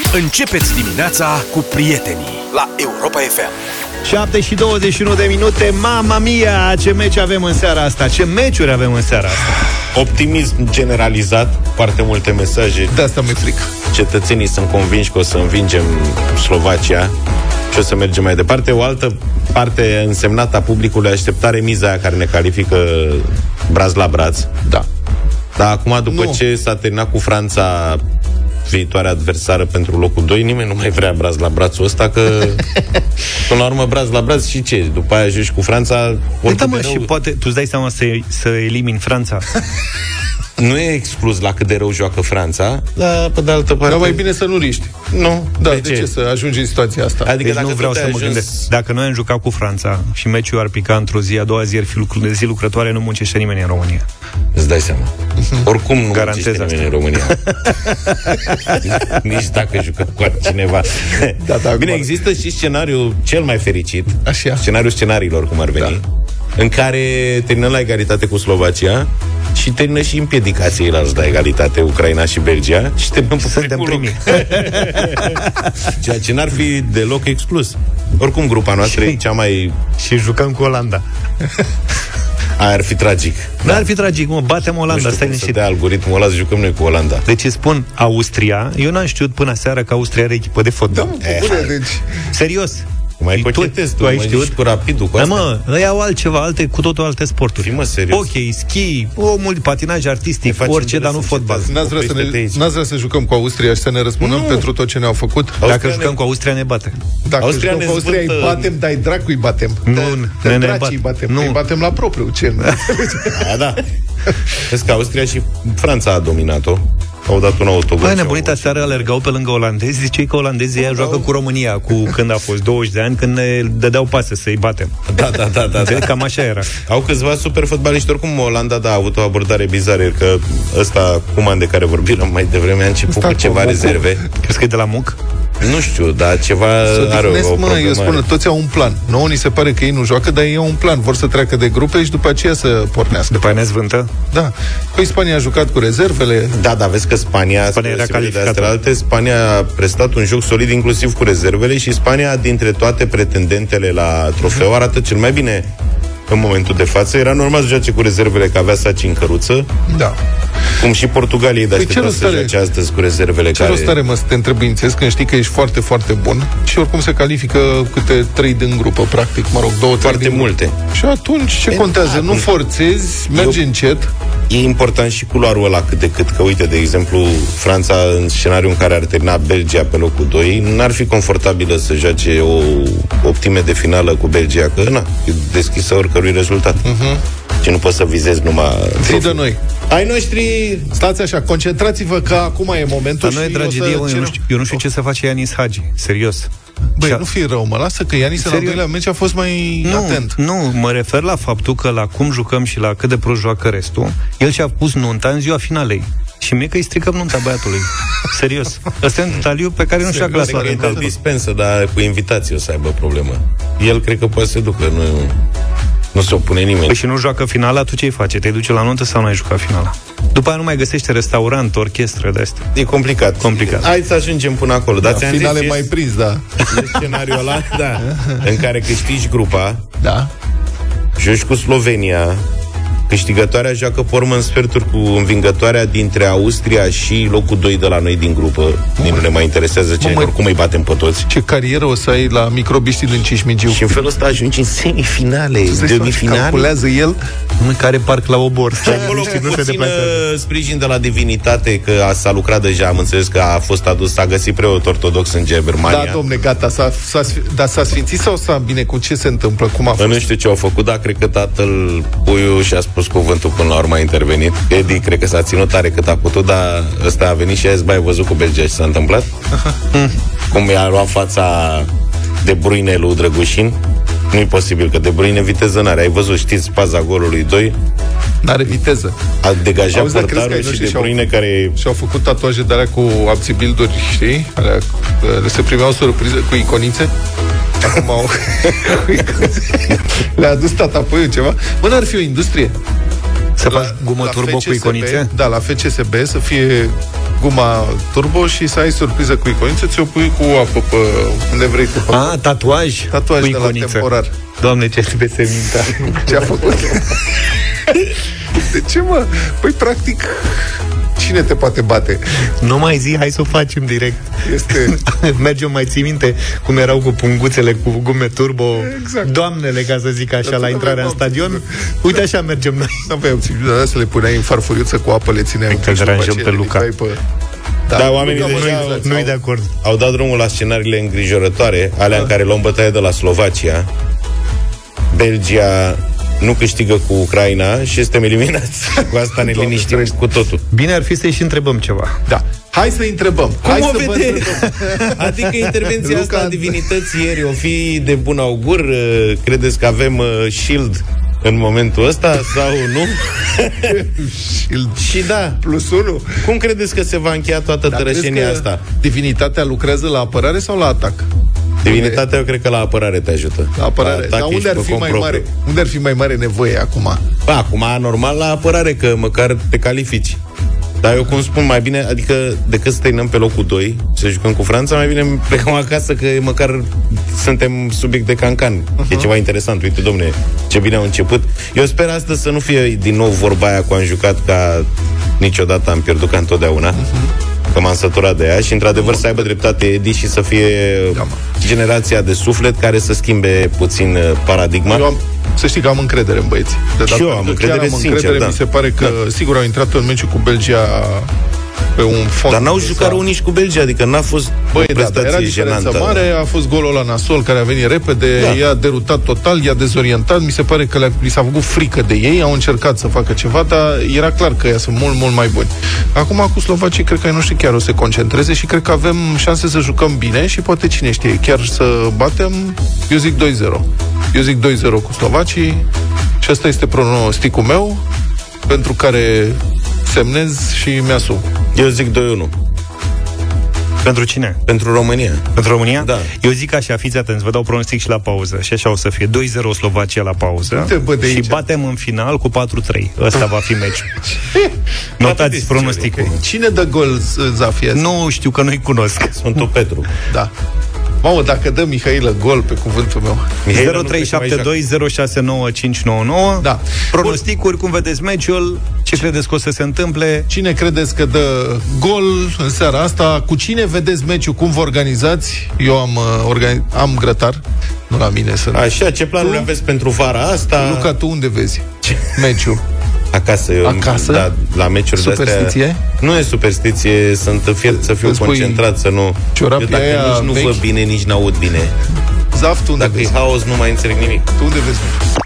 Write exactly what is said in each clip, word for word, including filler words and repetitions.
Începeți dimineața cu prietenii la Europa F M. șapte și douăzeci și unu de minute. Mama mia, ce meci avem în seara asta. Ce meciuri avem în seara asta. Optimism generalizat, foarte multe mesaje. De asta mi-e frică. Cetățenii sunt convinși că o să învingem Slovacia și o să mergem mai departe. O altă parte însemnată a publicului aștepta remiza aia care ne califică braț la braț. Da. Dar acum, după nu. ce s-a terminat cu Franța, viitoarea adversară pentru locul doi, nimeni nu mai vrea braț la brațul ăsta, că până la urmă braț la braț și ce? După aia joci cu Franța. Da, mă, rău... și poate, tu îți dai seama să, să elimini Franța? Nu e exclus la cât de rău joacă Franța, dar pe de altă parte... Dar mai bine să nu riști. Nu. Da, de, de ce? ce să ajungi în situația asta? Adică deci dacă nu vreau să ajuns... mă gândesc. Dacă noi am jucat cu Franța și meciul ar pica într-o zi, a doua zi ar fi lucru de zi lucrătoare, nu muncește nimeni în România. Îți dai seama. Oricum nu garantez muncește nimeni în România. Nici dacă jucăm cu altcineva. Da, da, bine, există și scenariul cel mai fericit. Așa. Scenariul scenariilor, cum ar veni. Da. În care terminăm la egalitate cu Slovacia și termină și împiedica ceilalți la egalitate, Ucraina și Belgia, și terminăm pe primul loc. Ceea ce n-ar fi deloc exclus. Oricum, grupa noastră și, e cea mai... Și jucăm cu Olanda. Aia ar fi tragic. Nu ar fi tragic, mă, batem Olanda, stai liniștit. De algoritmul ăla să jucăm noi cu Olanda. Deci spun Austria, eu n-am știut până seară că Austria are echipă de fotbal. Da, eh, bune, deci... Serios. Mai cochetezi, tu, tu ai știut cu rapidul, cu asta. Da, mă, ăia au altceva, alte, cu totul alte sporturi. Fii, mă, serios. Ok, schi, omul, patinaj artistic, orice, dar nu fotbal. N-ați vrea, să ne, n-ați vrea să jucăm cu Austria și să ne răspundem pentru tot ce ne-au făcut? Austria Dacă jucăm ne... cu Austria, ne bate. Dacă Austria jucăm cu Austria, îi batem, dar îi dracu îi batem. Nu, de, de ne draci îi batem. Nu. Îi batem la propriu, ce? Da, da. Vezi că Austria și Franța a dominat-o. Au dat un autogol. Băi, nebunita seară alergau pe lângă olandezi. Zicei că olandezii aia joacă cu România cu când a fost douăzeci de ani, când ne dădeau pase să-i batem. Da, da, da, da, da. Cam așa era. Au câțiva super fotbaliști. Oricum, Olanda, da, a avut o abordare bizară, că ăsta, Koeman, de care vorbim mai devreme, a început cu ceva rezerve. Crezi că e de la Muc? Nu știu, dar ceva are o, o mă, eu spun, toți au un plan. Nouă ni se pare că ei nu joacă, dar ei au un plan. Vor să treacă de grupe și după aceea să pornească. După aia ne zvântă? Da. Păi Spania a jucat cu rezervele. Da, dar vezi că Spania, Spania era calificată. Alte, Spania a prestat un joc solid, inclusiv cu rezervele, și Spania, dintre toate pretendentele la trofeu, arată cel mai bine în momentul de față. Era normal să joace cu rezervele, că avea saci în căruță. Da. Cum și Portugaliei, dar păi aștepta să joace astăzi cu rezervele. Ce care... rost are, mă, să te întrebuințezi când știi că ești foarte, foarte bun și oricum se califică câte trei din grupă, practic, mă rog, două, trei foarte multe. Grupă. Și atunci ce e, contează? Da, nu forțezi, mergi eu... încet. E important și culoarul ăla cât de cât, că uite, de exemplu, Franța, în scenariul în care ar termina Belgia pe locul doi, n-ar fi confortabilă să joace o optime de finală cu Belgia, că na, e deschisă oricărui rezultat. Uh-huh. Și nu poți să vizezi numai... Zi de noi. Ai noștri... Stați așa, concentrați-vă că acum e momentul. Dar nu e tragedie, mă, eu, nu știu, eu nu știu ce să face Ianis Hagi, serios. Băi, nu fi rău, mă, lasă că Ianis în al doilea meci a fost mai nu, atent. Nu, mă refer la faptul că la cum jucăm și la cât de prost joacă restul, el și-a pus nunta în ziua finalei. Și mie că îi stricăm nunta băiatului. Serios. Ăsta e un detaliu pe care nu știu dacă l-a luat în dispensă, dar cu invitație o să aibă problemă. El cred că poate să se ducă, nu... Nu se opune nimeni. Păi și nu joacă finala, tu ce-i face? Te duce la nuntă sau nu ai jucat finala? După aia nu mai găsește restaurant, orchestră de astea. E complicat. Complicat. Hai să ajungem până acolo. Da, finale mai prins, da. E scenariul ăla, da, în care câștigi grupa. Da. Joci cu Slovenia. Câștigătoarea joacă pe urmă în sferturi cu învingătoarea dintre Austria și locul doi de la noi din grupă. Nici nu ne mai interesează ce, mă, oricum îi batem pe toți. Ce carieră o să ai la microbiștii din Cismigiu. Și în felul ăsta ajungi în semifinale, demi-finale. Calculează el, în care parc la obor. Și acolo cu puțin sprijin de la divinitate, că a, s-a lucrat deja, am înțeles că a fost adus, s-a găsit preot ortodox în Germania. Da, domne, gata, s-a, s-a, dar s-a sfințit sau s-a bine? Cu ce se întâmplă? Cum a fost? Nu știu ce au făcut, dar cred că tatăl puiul și-a spus cuvântul până la urmă, a intervenit. Edi, cred că s-a ținut tare cât a putut, dar ăsta a venit și a zis, băi, ai văzut cu Belgia ce s-a întâmplat? Cum i-a luat fața De Bruyne lui Drăgușin? Nu-i posibil, că De Bruyne viteză n-are. Ai văzut, știți, paza golului doi? N-are viteză. A degajat portarul și De Bruyne care... Și-au făcut tatuaje de alea cu abțibilduri, știi? Alea, se primeau surprize cu iconițe. Acum au... Le-a adus tata puiul ceva. Mă, n-ar fi o industrie? Să faci gumă turbo cu iconițe? Da, la F C S B să fie guma turbo și să ai surpriză cu iconițe, ți-o pui cu apă pe unde vrei tu. Pe A, tatuaj? Tatuaj cu de iconițe. la temporar. Doamne, ce trebuie să mintea. Ce a făcut? De ce, mă? Păi, practic, cine te poate bate? Nu mai zi, hai să o facem direct. Este... Mergem, mai ții minte cum erau cu punguțele, cu gume turbo, exact. Doamnele, ca să zic așa, la intrarea în stadion. Uite, așa mergem noi. Nu aveai opțiune, dar să le puneai în farfuriuță cu apă, le țineai că deranjăm pe Luca. Pe... Da, da, oamenii de nu, nu-i de acord. Au dat drumul la scenariile îngrijorătoare, alea în care luăm bătaie de la Slovacia. Belgia nu câștigă cu Ucraina și suntem eliminați. Cu asta ne liniștim cu totul. Bine ar fi să-i și întrebăm ceva. Da. Hai să întrebăm. Cum Hai o să vede? Adică intervenția Luca... asta a divinității ieri o fi de bun augur? Credeți că avem shield în momentul ăsta sau nu? Shield. Și da, plus unu. Cum credeți că se va încheia toată tărășenia asta? Divinitatea lucrează la apărare sau la atac? Divinitatea, eu cred că la apărare te ajută. La apărare. Dar unde ar fi mai mare? Unde ar fi mai mare nevoie acum? Ba, acum normal la apărare, că măcar te califici. Dar eu cum spun, mai bine, adică decât să terminăm pe locul doi, să jucăm cu Franța, mai bine plecăm acasă, că măcar suntem subiect de cancan. Uh-huh. E ceva interesant. Uite, domne, ce bine au început. Eu sper astăzi să nu fie din nou vorba aia cu am jucat ca niciodată, am pierdut ca întotdeauna. Uh-huh. Că m-am săturat de ea și, într-adevăr, să aibă dreptate Edi și să fie da, generația de suflet care să schimbe puțin paradigma. Eu am, să știi că am încredere în băieți. De și eu am încredere, am încredere sincer, da. Mi se pare că, da. sigur, au intrat în meciul cu Belgia pe un fond. Dar n-au jucat rău nici cu Belgia, adică n-a fost Băi, o prestație da, era diferență jenantă. mare, a fost golul ăla nasol care a venit repede, da. i-a derutat total, i-a dezorientat, mi se pare că le-a, li s-a făcut frică de ei, au încercat să facă ceva, dar era clar că ei sunt mult, mult mai buni. Acum cu slovacii cred că ei noștri chiar o să se concentreze și cred că avem șanse să jucăm bine și poate cine știe, chiar să batem, eu zic doi zero. Eu zic doi zero cu slovacii și ăsta este pronosticul meu, pentru care semnez și mi-asum. Eu zic doi unu. Pentru cine? Pentru România. Pentru România? Da. Eu zic așa, fiți atenți, vă dau pronostic și la pauză. Și așa o să fie doi zero Slovacia la pauză. Și batem în final cu patru trei. Ăsta va fi meciul. Notați pronosticul. Okay. Cine dă gol, Zafie? Nu știu, că nu-i cunosc. Sfântul Petru. Da. Mamă, dacă dă Mihailă gol, pe cuvântul meu. zero trei șapte doi zero șase nouă cinci nouă nouă. Da. Pronosticuri, cum vedeți meciul, ce credeți că o să se întâmple? Cine credeți că dă gol în seara asta? Cu cine vedeți meciul? Cum vă organizați? Eu am, uh, organiz... am grătar. Nu la mine sunt. Așa, ce planuri tu? Aveți pentru vara asta? Luca, tu unde vezi meciul? Acasă, eu, Acasă? Da, la meciuri superstiție? de-astea. Nu e superstiție, sunt fiert să fiu concentrat, să nu... Eu dacă nici nu vechi? văd bine, nici n-aud bine. Zaf, tu unde dacă vezi? e haos, nu mai înțeleg nimic. Tu unde vezi?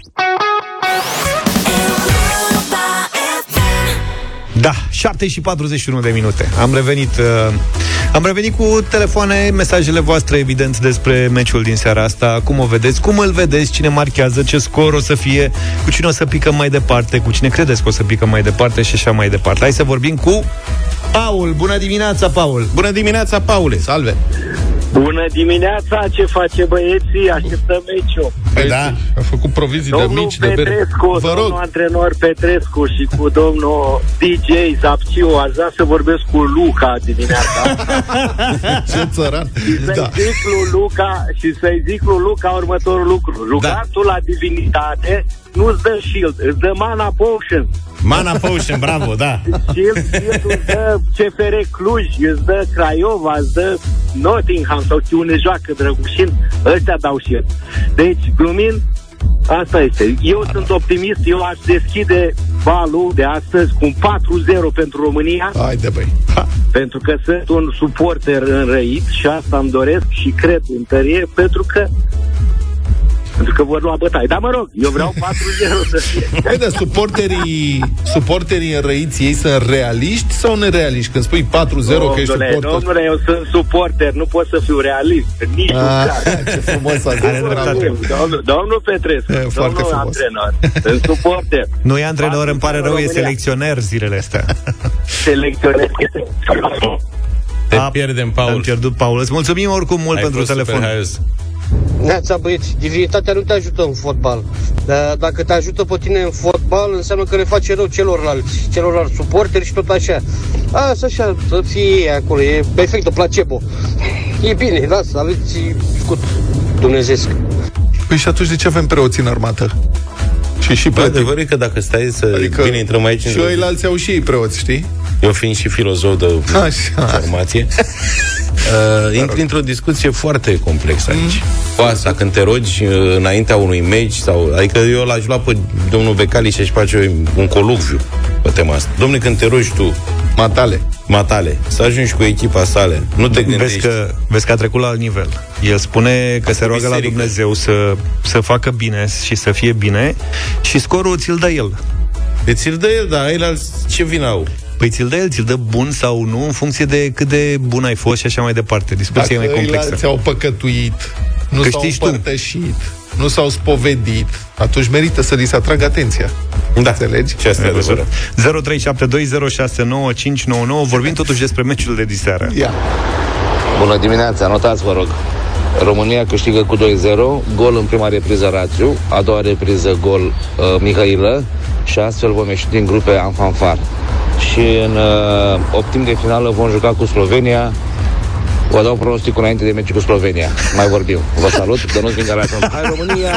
Da, șapte și patruzeci și unu de minute. Am revenit uh, Am revenit cu telefoane, mesajele voastre, evident, despre meciul din seara asta. Cum o vedeți? Cum îl vedeți? Cine marchează? Ce scor o să fie? Cu cine o să picăm mai departe? Cu cine credeți că o să picăm mai departe? Și așa mai departe. Hai să vorbim cu Paul. Bună dimineața, Paul! Bună dimineața, Paule! Salve! Bună dimineața, ce face băieții? Așteptăm meciul. Păi da, a făcut provizii domnul de mici, de bere. Petrescu, Vă rog. domnul antrenor Petrescu și cu domnul D J Zapciu, aș vrea să vorbesc cu Luca dimineața. Ce țăran. Și să-i Da. zic lui Luca, și să-i zic lui Luca următorul lucru. Rugatul la divinitate nu-ți dă shield, îți dă mana potion. Mana Potion, bravo, da. Shield, shield îți dă C F R Cluj, îți dă Craiova, îți dă Nottingham sau unde joacă Drăgușin, ăștia dau shield. Deci, glumind, asta este. Eu sunt optimist, eu aș deschide balul de astăzi cu un patru zero pentru România. Haide, băi. Ha. Pentru că sunt un suporter înrăit și asta îmi doresc și cred în tărie, pentru că pentru că vor lua bătaie. Dar mă rog, eu vreau patru zero să fie. Hai, dar suporterii, suporterii înrăiți, ei sunt realiști sau nerealiști? Când spui patru zero că ești suporter. Domnule, eu sunt suporter, nu pot să fiu realist. Nici un caz. Ce frumos a zis. Domnul, domnul Petrescu, E, foarte domnul frumos. antrenor, sunt suporter. Nu e antrenor, îmi pare rău, e România. selecționer zilele astea. Selecționer. Te pierdem, Paul. Am pierdut, Paul. Îți mulțumim oricum mult Ai pentru fost telefon. super haios. Neața, băieți, divinitatea nu te ajută în fotbal. Dar dacă te ajută pe tine în fotbal, înseamnă că le face rău celorlalți, celorlalți suporteri și tot așa. Asta așa, să fie acolo, e efectul placebo. E bine, lasă, aveți scut dumnezeesc. Păi și atunci de ce avem preoți în armată? Și și Bă, adevărul e că dacă stai să... Adică bine, intrăm aici... Și ei alții au și ei preoți, știi? Eu fiind și filozof de Așa. formație, uh, intri într-o discuție foarte complexă aici. Mm. Asta, când te rogi uh, înaintea unui meci, sau, adică eu l-aș lua pe domnul Becali și aș face un colocviu pe tema asta. Dom'le, când te rogi tu, matale, matale, să ajungi cu echipa sale, nu te gândești. Vezi că, vezi că a trecut la alt nivel. El spune că se roagă la Dumnezeu să, să facă bine și să fie bine și scorul ți-l dă el. Deci ți-l dă el, dar el ce vină au? Păi ți-l dă el, ți-l dă bun sau nu, în funcție de cât de bun ai fost și așa mai departe. Discuția Dacă e mai complexă. Dacă ți-au păcătuit, nu că s-au împărtășit, tu. nu s-au spovedit, atunci merită să li se atragă atenția. Da, înțelegi? Ce asta e adevărat. zero trei șapte doi zero șase nouă cinci nouă nouă. Vorbim totuși despre meciul de diseară. Ia. Bună dimineața, notați, vă rog. România câștigă cu doi zero, gol în prima repriză Rațiu, a doua repriză gol uh, Mihailă și astfel vom ieși din grupe în fanfar. Și în uh, optim de finală vom juca cu Slovenia. Vă dau pronosticul înainte de meciul cu Slovenia. Mai vorbim. Vă salut, Dănuț din Galați. Hai România!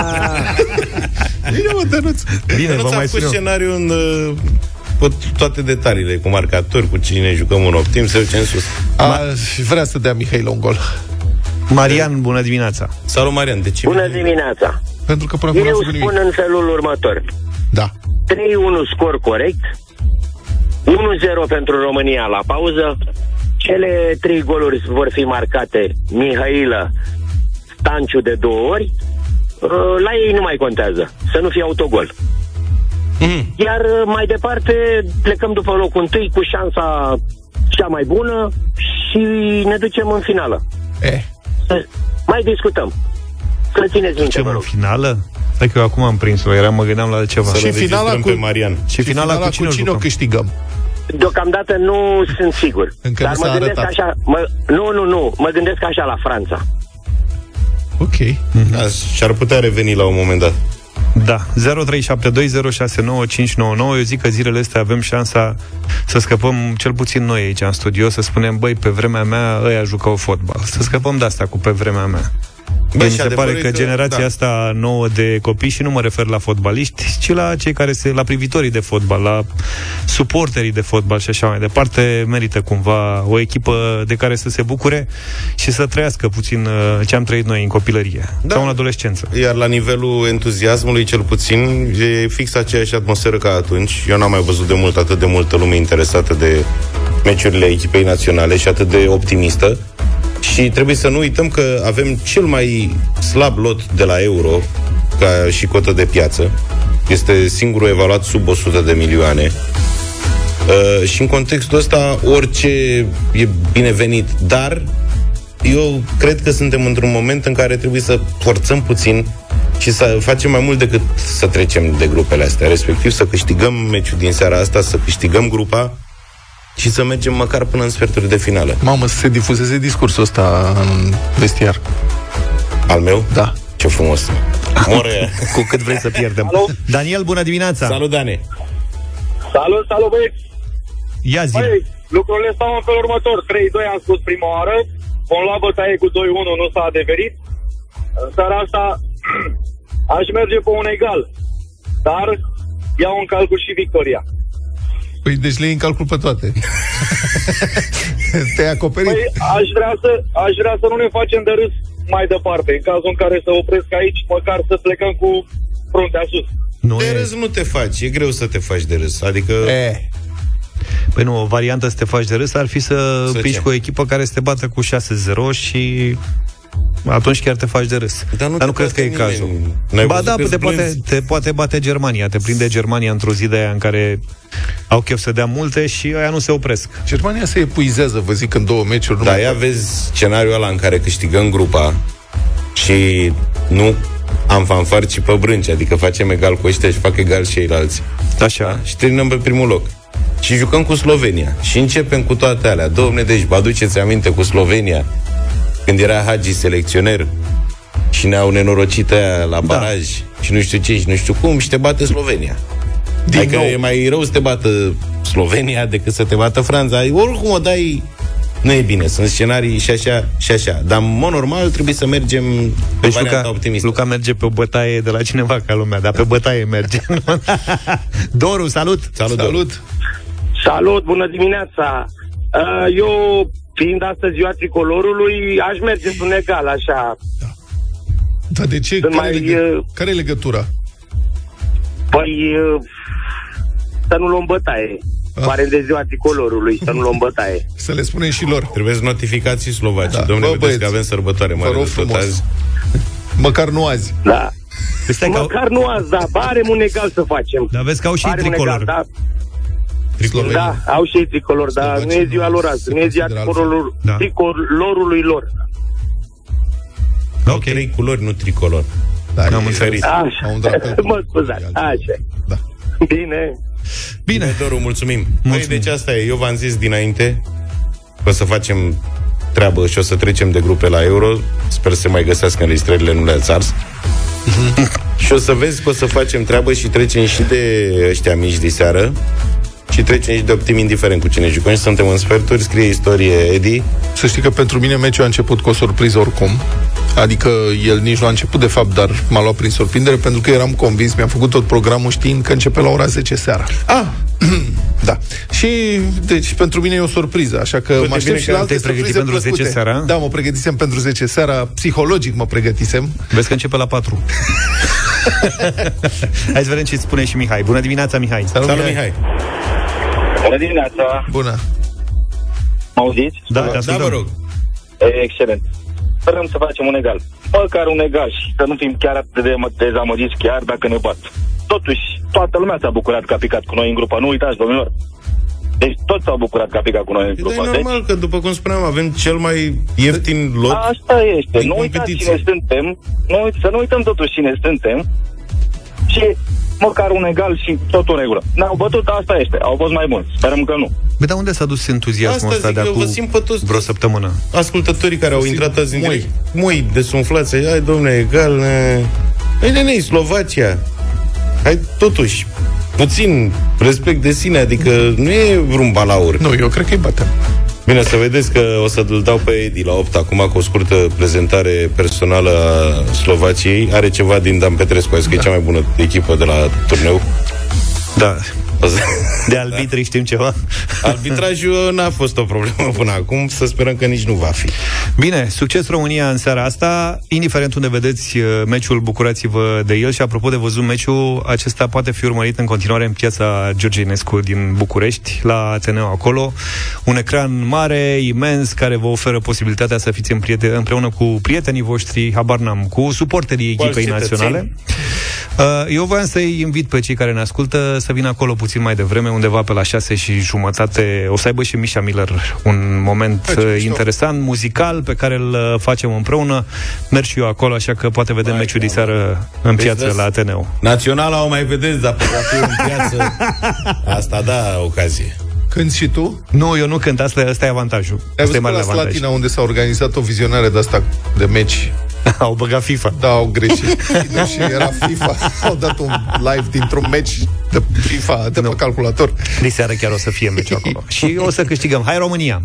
Bine, mă, Dănuț! Bine, Dănuț vă mai a pus spun scenariul în uh, toate detaliile, cu marcatori, cu cine jucăm în optim, să ducem sus. A, și vrea să dea Mihail un gol. Marian, bună dimineața! Salut, Marian, de ce? Bună dimineața! Pentru că până Eu acum spun nimic. în felul următor. Da. trei unu scor corect, unu zero pentru România la pauză. Cele trei goluri vor fi marcate Mihailă, Stanciu de două ori. La ei nu mai contează, să nu fie autogol. Mm. Iar mai departe plecăm după locul întâi cu șansa cea mai bună și ne ducem în finală. Eh. Mai discutăm. Să țineți minte, vă rog. Finală? Stai că eu acum am prins-o, eram, mă gândeam la altceva. Și finala cu, pe Marian. Și finala, finala cu cine, cu cine o câștigăm? Deocamdată nu sunt sigur. Încă Dar nu mă s-a gândesc arătat. așa, mă, nu, nu, nu, mă gândesc așa la Franța. Ok. Da, și-ar putea reveni la un moment dat. Da, zero trei șapte doi zero șase nouă cinci nouă nouă. Eu zic că zilele astea avem șansa să scăpăm, cel puțin noi aici în studio, să spunem, băi, pe vremea mea ăia jucau fotbal. Să scăpăm de asta cu pe vremea mea. Bă, mi se pare că, că generația da. asta nouă de copii, și nu mă refer la fotbaliști, ci la cei care se, la privitorii de fotbal, la suporterii de fotbal și așa mai departe, merită cumva o echipă de care să se bucure și să trăiască puțin ce am trăit noi în copilărie, da. sau în adolescență. Iar la nivelul entuziasmului, cel puțin, e fix aceeași atmosferă ca atunci. Eu n-am mai văzut de mult atât de multă lume interesată de meciurile echipei naționale și atât de optimistă. Și trebuie să nu uităm că avem cel mai slab lot de la Euro ca și cotă de piață. Este singurul evaluat sub o sută de milioane. Uh, și în contextul ăsta orice e binevenit. Dar eu cred că suntem într-un moment în care trebuie să forțăm puțin și să facem mai mult decât să trecem de grupele astea. Respectiv să câștigăm meciul din seara asta, să câștigăm grupa și să mergem măcar până în sferturi de finală. Mamă, să se difuzeze discursul ăsta în vestiar. Al meu? Da. Ce frumos. More. Cu cât vrei să pierdem. Alo? Daniel, bună dimineața. Salut, Dane. Salut, salut, băieți! Ia zi. Băi, lucrurile stau în felul următor. trei doi am spus prima oară, vom lua bătaie cu doi unu, nu s-a adeverit. În seara asta aș merge pe un egal, dar iau în calcul și victoria. Păi, deci le iei în calcul pe toate. Te-ai acoperit? Păi, aș vrea, să, aș vrea să nu ne facem de râs mai departe. În cazul în care să opresc aici, măcar să plecăm cu fruntea sus. Nu De e... râs nu te faci, e greu să te faci de râs. Adică... E. Păi nu, o variantă să te faci de râs ar fi să, Să pici ce? cu o echipă care să te bată cu șase zero și atunci chiar te faci de râs. Dar nu, Dar nu te cred că e bate cazul. nimeni. N-ai Ba văzut da, că-s te poate, blânzi? te poate bate Germania, te prinde Germania într-o zi de aia în care au chef să dea multe și aia nu se opresc. Germania se epuizează, vă zic, în două meciuri. Da, ia vezi scenariul ăla în care câștigăm grupa și nu am fanfar, ci pe brânci, adică facem egal cu ăștia și fac egal și ceilalți. Așa. Da? Și terminăm pe primul loc. Și jucăm cu Slovenia. Și începem cu toate alea. Dom'le, deci vă aduceți aminte cu Slovenia, când era Hagi selecționer și ne-au nenorocit aia la baraj da. și nu știu ce și nu știu cum și te bate Slovenia. Din adică nou. E mai rău să te bată Slovenia decât să te bată Franța. Oricum o dai, nu e bine. Sunt scenarii și așa și așa. Dar, în mod normal, trebuie să mergem pe deci varianta optimistă. Luca merge pe o bătaie de la cineva ca lumea, dar pe bătaie merge. Doru, salut! Salut! Salut! Salut, bună dimineața! Eu, fiind astăzi ziua tricolorului, aș merge Senegal, așa. Da. Dar de ce? Care, mai, legă... care e legătura? Păi, să nu luăm bătaie. Ah. Pare de ziua tricolorului, să nu luăm bătaie. Să le spunem și lor. Trebuie să notificați Slovaci. Da. Dom'le, vedeți băieți, că avem sărbătoare mare de tot azi. Măcar nu azi. Da. Măcar nu azi, da. Barem un egal să facem. Dar vezi că au și tricolor. Da. Tricolor. Da, au și ei tricolor, dar nu e ziua lor azi. Nu e ziua tricolorului, da. tricolorului lor. Au okay. trei culori, nu tricolor. Da, am înțeles. Așa, mă scuzați, așa. Da. Bine. Bine, Doru, mulțumim. mulțumim. Păi, deci asta e, eu v-am zis dinainte că o să facem treabă și o să trecem de grupe la Euro. Sper să se mai găsească înregistrările, nu le-ați ars. Și o să vezi că o să facem treabă și trecem și de ăștia mici de seară și trecem și de optim indiferent cu cine jucăm și suntem în sferturi. Scrie istorie Edi. Să știi că pentru mine meciul a început cu o surpriză oricum. Adică el nici nu a început de fapt, dar m-a luat prin surprindere pentru că eram convins, mi-am făcut tot programul știind că începe la ora zece seara. Ah! Da. Și deci pentru mine e o surpriză, așa că mă aștept și la alte surprize pentru zece seara? Da, mă pregătisem pentru zece seara, psihologic mă pregătisem. Vezi că începe la patru. Hai să vedem ce spune și Mihai. Bună dimineața, Mihai. Salut, Salut Mihai. Bună dimineața. Bună. Mă auziți? Da, da, da, vă rog. Excelent. Sperăm să facem un egal. Măcar un egal și să nu fim chiar atât de dezamăgiți chiar dacă ne bat. Totuși, toată lumea s-a bucurat că a picat cu noi în grupă. Nu uitați, domnilor. Deci toți s-au bucurat că a picat cu noi în grupă. E normal deci, că, după cum spuneam, avem cel mai ieftin lot. Asta este. Nu uitați cine suntem. Nu, să nu uităm totuși cine suntem. Și măcar un egal și tot în regulă. Ne-au bătut, asta este. Au fost mai buni. Sperăm că nu. Bă, dar unde s-a dus entuziasmul ăsta de acum vreo săptămână? Ascultătorii care au intrat azi în direct, moi desumflați, hai domne, egal, ne... Ei, nene, Slovacia. Hai, totuși, puțin respect de sine, adică nu e vreun balaur. Nu, eu cred că îi batem. Bine, să vedeți că o să-l dau pe Edi la opt acum cu o scurtă prezentare personală a Slovaciei. Are ceva din Dan Petrescu, azi că da. E cea mai bună echipă de la turneu. Da. De arbitri știm ceva? Arbitrajul n-a fost o problemă până acum. Să sperăm că nici nu va fi. Bine, succes România în seara asta. Indiferent unde vedeți meciul, bucurați-vă de el. Și apropo de văzut meciul, acesta poate fi urmărit în continuare în piața George Enescu din București, la Ateneu acolo. Un ecran mare, imens, care vă oferă posibilitatea să fiți împreună cu prietenii voștri, habar n-am, cu suporterii echipei naționale. Eu voiam să-i invit pe cei care ne ascultă să vină acolo puțin mai devreme, undeva pe la șase și jumătate. O să aibă și Misha Miller un moment Hai, interesant, muzical, pe care îl facem împreună. Merg și eu acolo, așa că poate vedem Hai, meciul de seară în piață vezi, la Ateneu. Naționala o mai vedeți, dar pe în piață asta da ocazie. Cânti și tu? Nu, eu nu cânt, asta, asta e avantajul. Ai văzut la Slatina, unde s-a organizat o vizionare de asta de meci? Au băgat FIFA. Da, au greșit. Și era FIFA. Au dat un live dintr-un meci de FIFA, de no. pe calculator. De seară chiar o să fie meciul acolo. Și o să câștigăm. Hai România!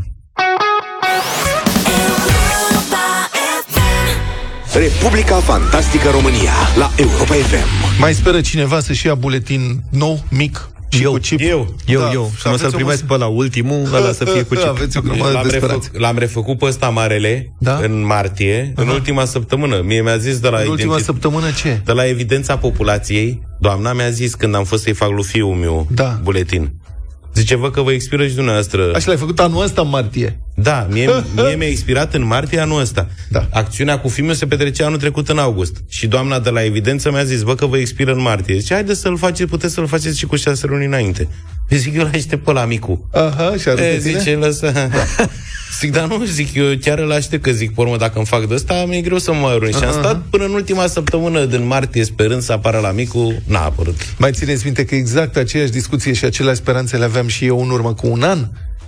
Republica Fantastică România la Europa F M. Mai speră cineva să-și ia buletin nou, mic? Eu, eu, eu, da, eu. Și nu o să-l primesc pe la ultimul, ăla să fie cu chip. Aveți o grămadă l-am, de refăc, l-am refăcut pe ăsta marele, da? În martie, uh-huh. În ultima săptămână. Mie mi-a zis de la... În ultima identit... săptămână ce? De la evidența populației, doamna mi-a zis când am fost să-i fac lui fiul meu da. buletin. Zice, vă că vă expiră și dumneavoastră. Așa l-ai făcut anul ăsta în martie. Da, mie, mie mi-a expirat în martie anul ăsta. Da. Acțiunea cu fiul meu se petrecea anul trecut în august. Și doamna de la evidență mi-a zis, vă că vă expiră în martie. Zice, haide să-l faceți, puteți să-l faceți și cu șase luni înainte. Zic, eu l-aștept pe la micu. Aha, și arătă e, zice, lăsa. Zic, dar nu, zic, eu chiar îl aștept, că zic, pe urmă, dacă îmi fac de ăsta, mi-e greu să mă arunc. Și am stat până în ultima săptămână din martie, sperând să apară la micu, n-a apărut. Mai țineți minte că exact aceeași discuție și aceleași speranțe le aveam și eu în urmă cu un an?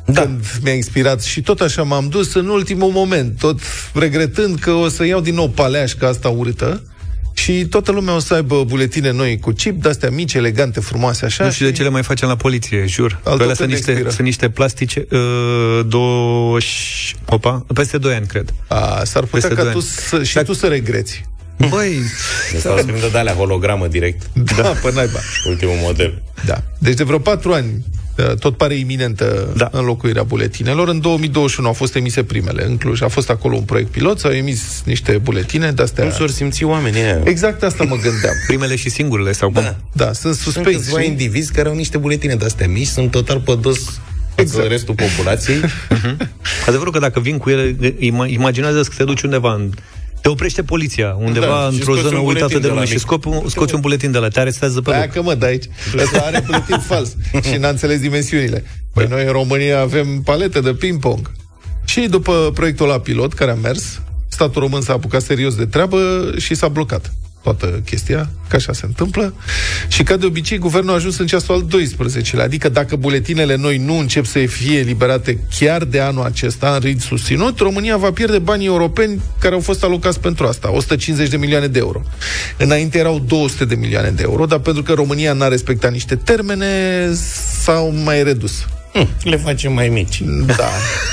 Da. Când mi-a inspirat și tot așa m-am dus în ultimul moment, tot regretând că o să iau din nou paleașca asta urâtă și toată lumea o să aibă buletine noi cu chip, de-astea mici, elegante, frumoase, așa. Nu știu și... de ce le mai facem la poliție, jur. Alea sunt niște, sunt niște plastice uh, douăzeci... Opa, peste doi ani, cred. A, s-ar putea ca tu să, și Dar... tu să regreți. Băi, sau să de alea hologramă direct. Da, da, pe naiba. Ultimul model. Da. Deci de vreo patru ani tot pare iminentă da. înlocuirea buletinelor. În două mii douăzeci și unu au fost emise primele în Cluj. A fost acolo un proiect pilot, s-au emis niște buletine de-astea. Cum s-or simți oamenii aia? Exact asta mă gândeam. Primele și singurele sau cum? Da, da, sunt suspecți. Sunt câțiva indivizi care au niște buletine de-astea mici, sunt total pădos exact. restul populației. uh-huh. Adevărul că dacă vin cu ele, imaginează că te duci undeva în... Te oprește poliția undeva da, într-o zonă uitată de lume și scopi un, scoți un buletin de la te arestează pe loc. Aia că mă, da aici. Ăsta are buletin fals și n-a înțeles dimensiunile. Păi noi în România avem palete de ping-pong. Și după proiectul ăla pilot care a mers, statul român s-a apucat serios de treabă și s-a blocat toată chestia, că așa se întâmplă. Și ca de obicei, guvernul a ajuns în ceasul al doisprezecelea, adică dacă buletinele noi nu încep să fie eliberate chiar de anul acesta, în ritm susținut, România va pierde banii europeni care au fost alocați pentru asta, o sută cincizeci de milioane de euro. Înainte erau două sute de milioane de euro, dar pentru că România n-a respectat niște termene, s-au mai redus. Hm, le facem mai mici. Da.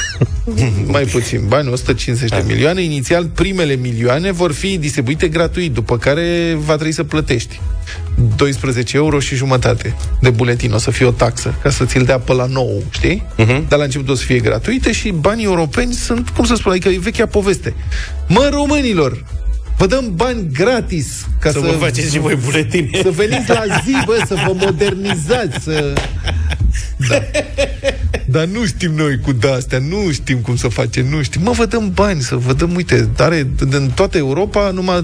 Mai puțin bani, o sută cincizeci de milioane. Inițial, primele milioane vor fi distribuite gratuit, după care va trebui să plătești doisprezece euro și jumătate de buletin. O să fie o taxă, ca să ți-l dea pe la nou, știi? Uh-huh. Dar la început o să fie gratuite și banii europeni sunt, cum să spun, adică e vechea poveste. Mă, românilor, vă dăm bani gratis ca să, să vă faceți și voi buletine. Să veniți la zi, bă, să vă modernizați, să... Da. Dar nu știm noi cu de-astea, nu știm cum să facem, nu știm. Mă, vă dăm bani, să vă dăm, uite, are în toată Europa numai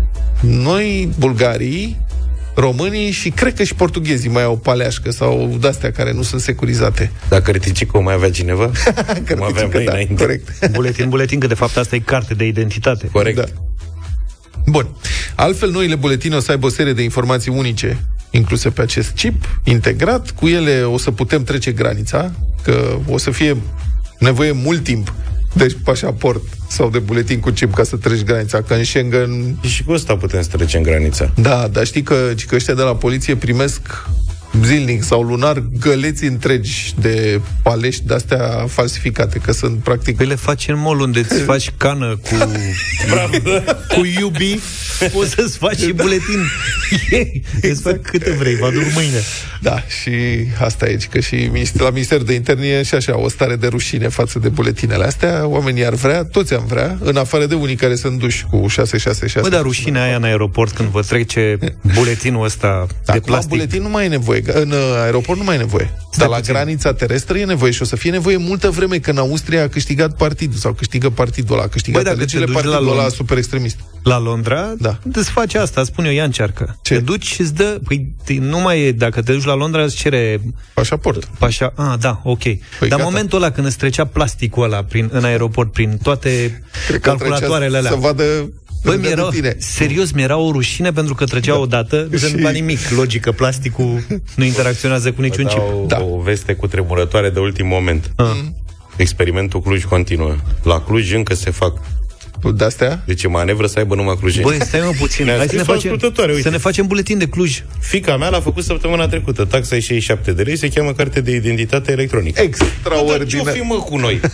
noi, bulgarii, românii și cred că și portughezii mai au paleașcă sau de-astea care nu sunt securizate. Dacă Cărticică o mai avea cineva? Cum aveam noi da, înainte. Corect. Buletin, buletin, că de fapt asta e carte de identitate. Corect. Da. Bun. Altfel, noile buletine o să aibă o serie de informații unice incluse pe acest chip integrat. Cu ele o să putem trece granița, că o să fie nevoie mult timp de pașaport sau de buletin cu chip ca să treci granița, că în Schengen... Și cu ăsta putem să trecem granița. Da, dar știi că, că ăștia de la poliție primesc zilnic sau lunar găleți întregi de palești de-astea falsificate, că sunt practic... Păi le faci în mall unde îți faci cană cu cu iubi, poți să-ți faci și buletin. Exact. Îți fac câte vrei, vă aduc mâine. Da, și asta e, că și la Ministerul de Interne e și așa o stare de rușine față de buletinele astea. Oamenii ar vrea, toți am vrea, în afară de unii care sunt duși cu șase șase șase. Bă, dar rușinea aia în aeroport când vă trece buletinul ăsta de plastic. La buletin nu mai e nevoie. În aeroport nu mai e nevoie. Dar la granița terestră e nevoie și o să fie nevoie multă vreme, că în Austria a câștigat partidul sau câștigă partidul ăla, a câștigat alegerile partidul ăla super extremist. La Londra, da. Îți face asta, spune eu, ia încearcă. Ce? Te duci și îți dă, păi nu mai e, dacă te duci la Londra îți cere pașaport. Pașa, ah, da, ok. Păi Dar gata. Momentul ăla când îți trecea plasticul ăla prin, în aeroport, prin toate Cred calculatoarele alea. Să vadă. Băi, mi-era, serios, mi-era o rușine pentru că trecea da. odată, nu se întâmpla nimic. Logică, plasticul nu interacționează cu niciun chip. Da. O veste cu tremurătoare de ultim moment. Ah. Experimentul Cluj continuă. La Cluj încă se fac de-astea? Deci e manevră să aibă numai clujeni. Băi, stai mă puțin. Hai să ne, facem, să ne facem buletin de Cluj. Fiica mea l-a făcut săptămâna trecută. Taxa e șaizeci și șapte de lei, se cheamă carte de identitate electronică. Extraordinar. Ce-o fi, mă, cu noi?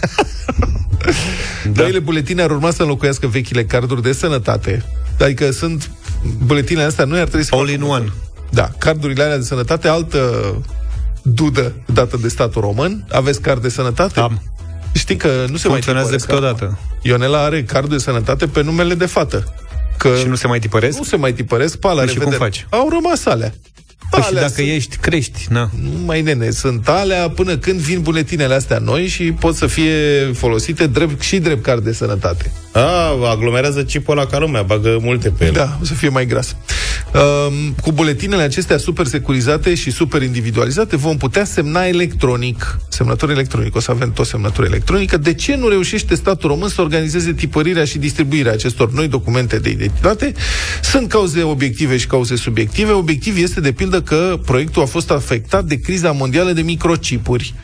Da. Noile buletine ar urma să înlocuiască vechile carduri de sănătate. Adică sunt buletinele astea, noi ar trebui să all in one. Da, cardurile alea de sănătate, altă dudă dată de statul român. Aveți card de sănătate? Am. Știi că nu se mai funcționează câteodată. Ionela are cardul de sănătate pe numele de fată. Că și nu se mai tipăresc? Nu se mai tipăresc, pe alea, păi și cum faci? Au rămas alea. Păi și dacă sunt... ești, crești, na. Nu mai nene, sunt alea până când vin buletinele astea noi și pot să fie folosite drept, și drept card de sănătate. A, aglomerează chipul ăla ca lumea, bagă multe pe el. Da, o să fie mai gras. Um, cu buletinele acestea super securizate și super individualizate vom putea semna electronic. Semnătură electronic, o să avem tot semnătură electronică. De ce nu reușește statul român să organizeze tipărirea și distribuirea acestor noi documente de identitate? Sunt cauze obiective și cauze subiective. Obiectiv este, de pildă, că proiectul a fost afectat de criza mondială de microchipuri,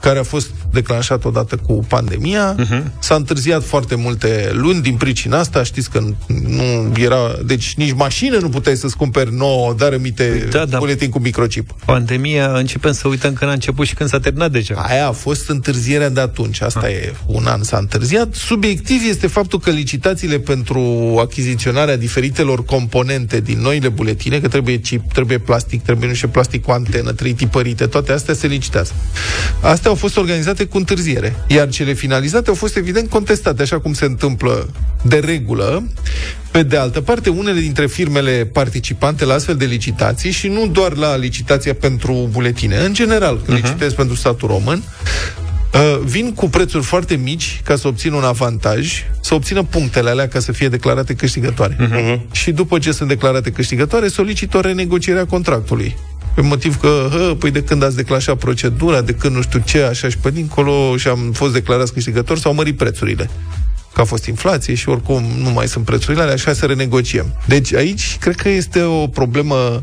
care a fost declanșat odată cu pandemia. Uh-huh. S-a întârziat foarte multe luni din pricina asta. Știți că nu era... Deci nici mașină nu puteai să-ți cumperi nouă, dar rămite da, da. buletin cu microchip. Pandemia, începem să uităm când a început și când s-a terminat deja. Aia a fost întârzierea de atunci. Asta ah. e, un an s-a întârziat. Subiectiv este faptul că licitațiile pentru achiziționarea diferitelor componente din noile buletine, că trebuie chip, trebuie plastic, trebuie nu știu plastic cu antenă, trei tipărite, toate astea se licitează. Astea au fost organizate cu întârziere, iar cele finalizate au fost evident contestate, așa cum se întâmplă de regulă. Pe de altă parte, unele dintre firmele participante la astfel de licitații, și nu doar la licitația pentru buletine, în general, când uh-huh. licitezi pentru statul român, Uh, vin cu prețuri foarte mici ca să obțină un avantaj, să obțină punctele alea ca să fie declarate câștigătoare. Uh-huh. Și după ce sunt declarate câștigătoare, solicită o renegociere a contractului. Pe motiv că, hă, păi de când ați declanșat procedura, de când nu știu ce, așa și pe dincolo, și am fost declarați câștigători, s-au mărit prețurile. Că a fost inflație și oricum nu mai sunt prețurile alea, așa să renegociem. Deci aici cred că este o problemă.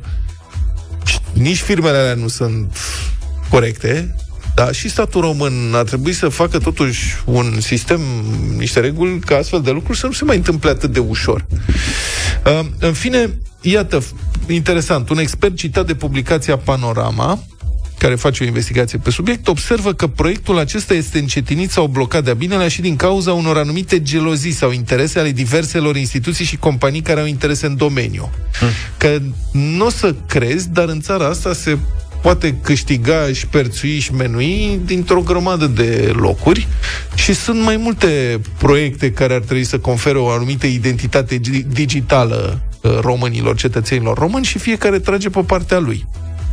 Nici firmele alea nu sunt corecte. Da, și statul român ar trebui să facă totuși un sistem, niște reguli, ca astfel de lucruri să nu se mai întâmple atât de ușor. Uh, în fine, iată, interesant, un expert citat de publicația Panorama, care face o investigație pe subiect, observă că proiectul acesta este încetinit sau blocat de-a binelea și din cauza unor anumite gelozii sau interese ale diverselor instituții și companii care au interese în domeniu. Hmm. Că nu o să crezi, dar în țara asta se poate câștiga și perțui și menui dintr-o grămadă de locuri și sunt mai multe proiecte care ar trebui să confere o anumită identitate digitală românilor, cetățenilor români, și fiecare trage pe partea lui.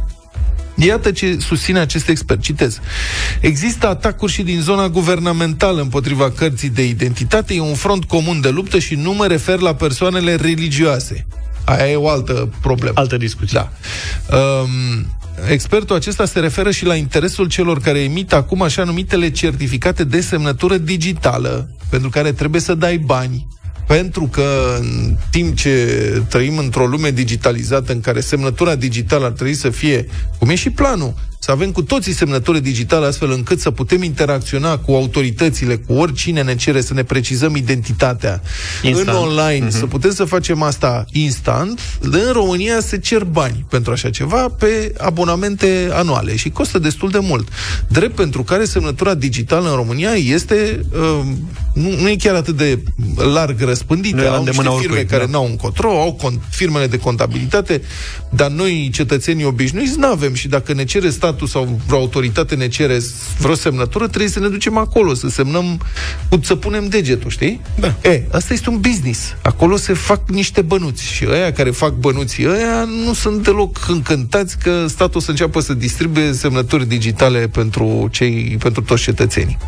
Iată ce susține acest expert, citez. Există atacuri și din zona guvernamentală împotriva cărții de identitate, e un front comun de luptă și nu mă refer la persoanele religioase. Aia e o altă problemă. Altă discuție. Da. Um, Expertul acesta se referă și la interesul celor care emit acum așa numitele certificate de semnătură digitală, pentru care trebuie să dai bani, pentru că în timp ce trăim într-o lume digitalizată în care semnătura digitală ar trebui să fie, cum e și planul, să avem cu toții semnătură digitală astfel încât să putem interacționa cu autoritățile, cu oricine ne cere să ne precizăm identitatea instant. În online, uh-huh. să putem să facem asta instant. În România se cer bani pentru așa ceva pe abonamente anuale și costă destul de mult. Drept pentru care semnătura digitală în România este uh, nu, nu e chiar atât de larg răspândită. Au niște firme care da. n-au încotro, au con- firmele de contabilitate, dar noi, cetățenii obișnuiți, n-avem, și dacă ne cere statul sau vreo autoritate ne cere vreo semnătură, trebuie să ne ducem acolo, să semnăm, să punem degetul, știi? Da. E, asta este un business. Acolo se fac niște bănuți și ăia care fac bănuții ăia nu sunt deloc încântați că statul să înceapă să distribuie semnături digitale pentru cei, pentru toți cetățenii.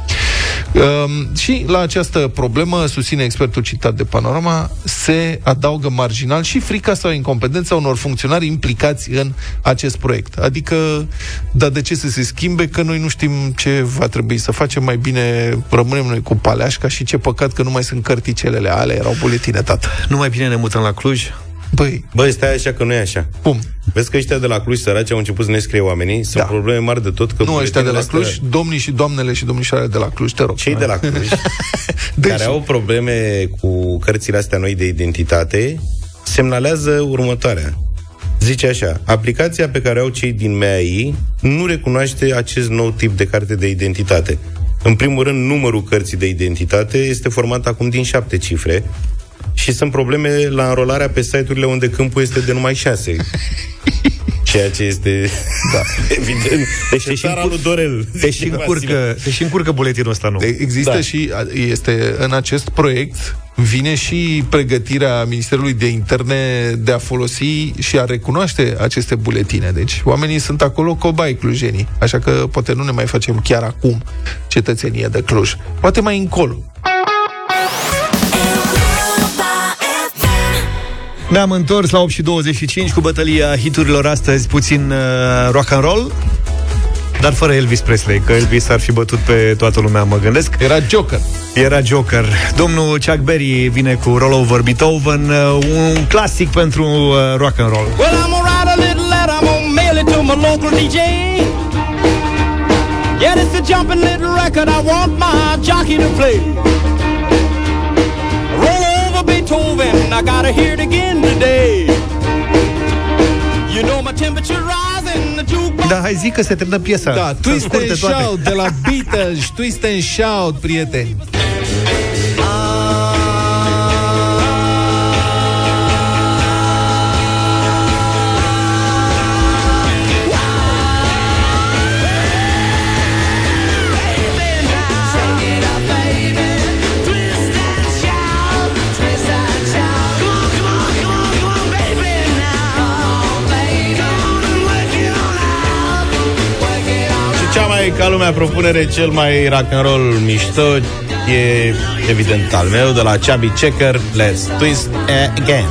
Um, și la această problemă, susține expertul citat de Panorama, se adaugă marginal și frica sau incompetența unor funcționari implicați în acest proiect. Adică, dar de ce să se schimbe, că noi nu știm ce va trebui să facem, mai bine rămânem noi cu paleașca și ce păcat că nu mai sunt cărticelele, alea erau buletine, tată. Nu mai bine ne mutăm la Cluj? Băi, Băi, stai așa că nu e așa. Cum? Vezi că ăștia de la Cluj, săraci, au început să ne scrie oamenii. Sunt da. probleme mari de tot. Că nu ăștia de la Cluj, astea... domnii și doamnele și domnișoarele de la Cluj, te rog. Cei de la Cluj, deci... care au probleme cu cărțile astea noi de identitate, semnalează următoarea. Zice așa: aplicația pe care au cei din M A I nu recunoaște acest nou tip de carte de identitate. În primul rând, numărul cărții de identitate este format acum din șapte cifre și sunt probleme la înrolarea pe site-urile unde câmpul este de numai șase. Ceea ce este da. evident. Deci te și încurcă, Dorel. Te și încurcă, te și încurcă buletinul ăsta nou. Există da. și este în acest proiect vine și pregătirea Ministerului de Interne de a folosi și a recunoaște aceste buletine. Deci oamenii sunt acolo cobai clujenii. Așa că poate nu ne mai facem chiar acum cetățenie de Cluj. Poate mai încolo. Ne-am întors la opt și douăzeci și cinci cu bătălia hiturilor astăzi, puțin uh, rock and roll, dar fără Elvis Presley, că Elvis ar fi bătut pe toată lumea, mă gândesc. Era Joker. Era Joker. Domnul Chuck Berry vine cu Roll Over Beethoven, uh, un clasic pentru uh, rock and roll. Well, I'm gonna write a little letter, I'm gonna mail it to my local D J. Yeah, it's a jumping little record I want my jockey to play. Roll over Beethoven, I gotta hear it again today. You know my temperature rising, the jukebox. Da, hai zic că se termină piesa. Da, Twist and Shout de la Beatles, Twist and Shout, prieteni. Ca lumea propunere, cel mai rock and roll mișto e evident al meu, de la Chubby Checker, Let's Twist Again.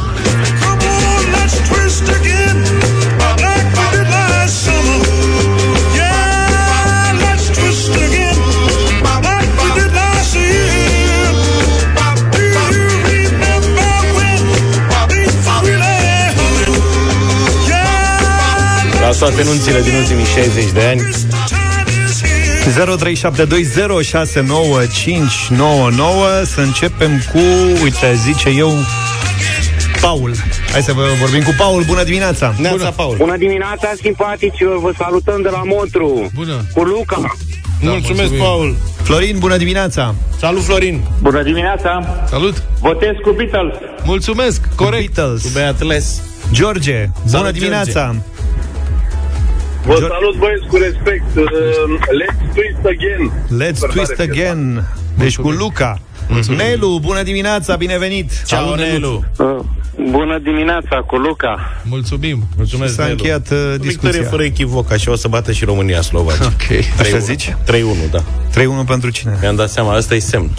La toate nunțile din ultimii șaizeci de ani. zero trei șapte doi zero șase nouă cinci nouă nouă. Să începem cu, uite, zice eu, Paul. Hai să vă vorbim cu Paul. Bună dimineața. Bună, Paul. Bună dimineața, simpaticilor. Vă salutăm de la Motru. Bună. Cu Luca. Da, mulțumesc, mulțumim. Paul. Florin, bună dimineața. Salut, Florin. Bună dimineața. Salut. Votez cu Beatles. Mulțumesc, corect. Beatles. Cu Beatles. George, bună Salut, dimineața. George. Vă salut, băieți, cu respect. uh, Let's Twist Again. Let's Twist Again. Deci cu Luca. Mulțumim. Nelu, bună dimineața, binevenit. Ciao, Nelu. Uh, bună dimineața, cu Luca. Mulțumim. Mulțumesc, S-a Nelu. încheiat uh, discuția. Victorie fără echivoc, așa o să bată și România Slovacia. Ok, așa zici? trei unu, da. trei unu pentru cine? Mi-am dat seama, ăsta e semn.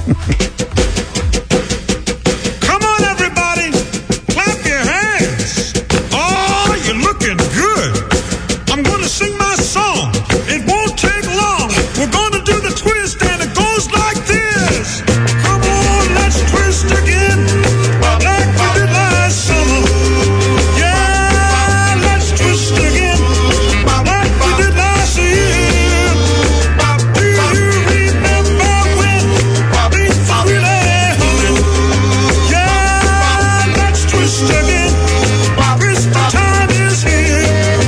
Come on, everybody, clap your hands. Oh, you're looking good. I'm gonna sing my song. It won't take long. We're gonna do the twist, and it goes like this. Come on, let's twist again, like we did last summer. Yeah, let's twist again, like we did last year. Do you remember when we really humming? Yeah, let's twist again. Twist, the time is here.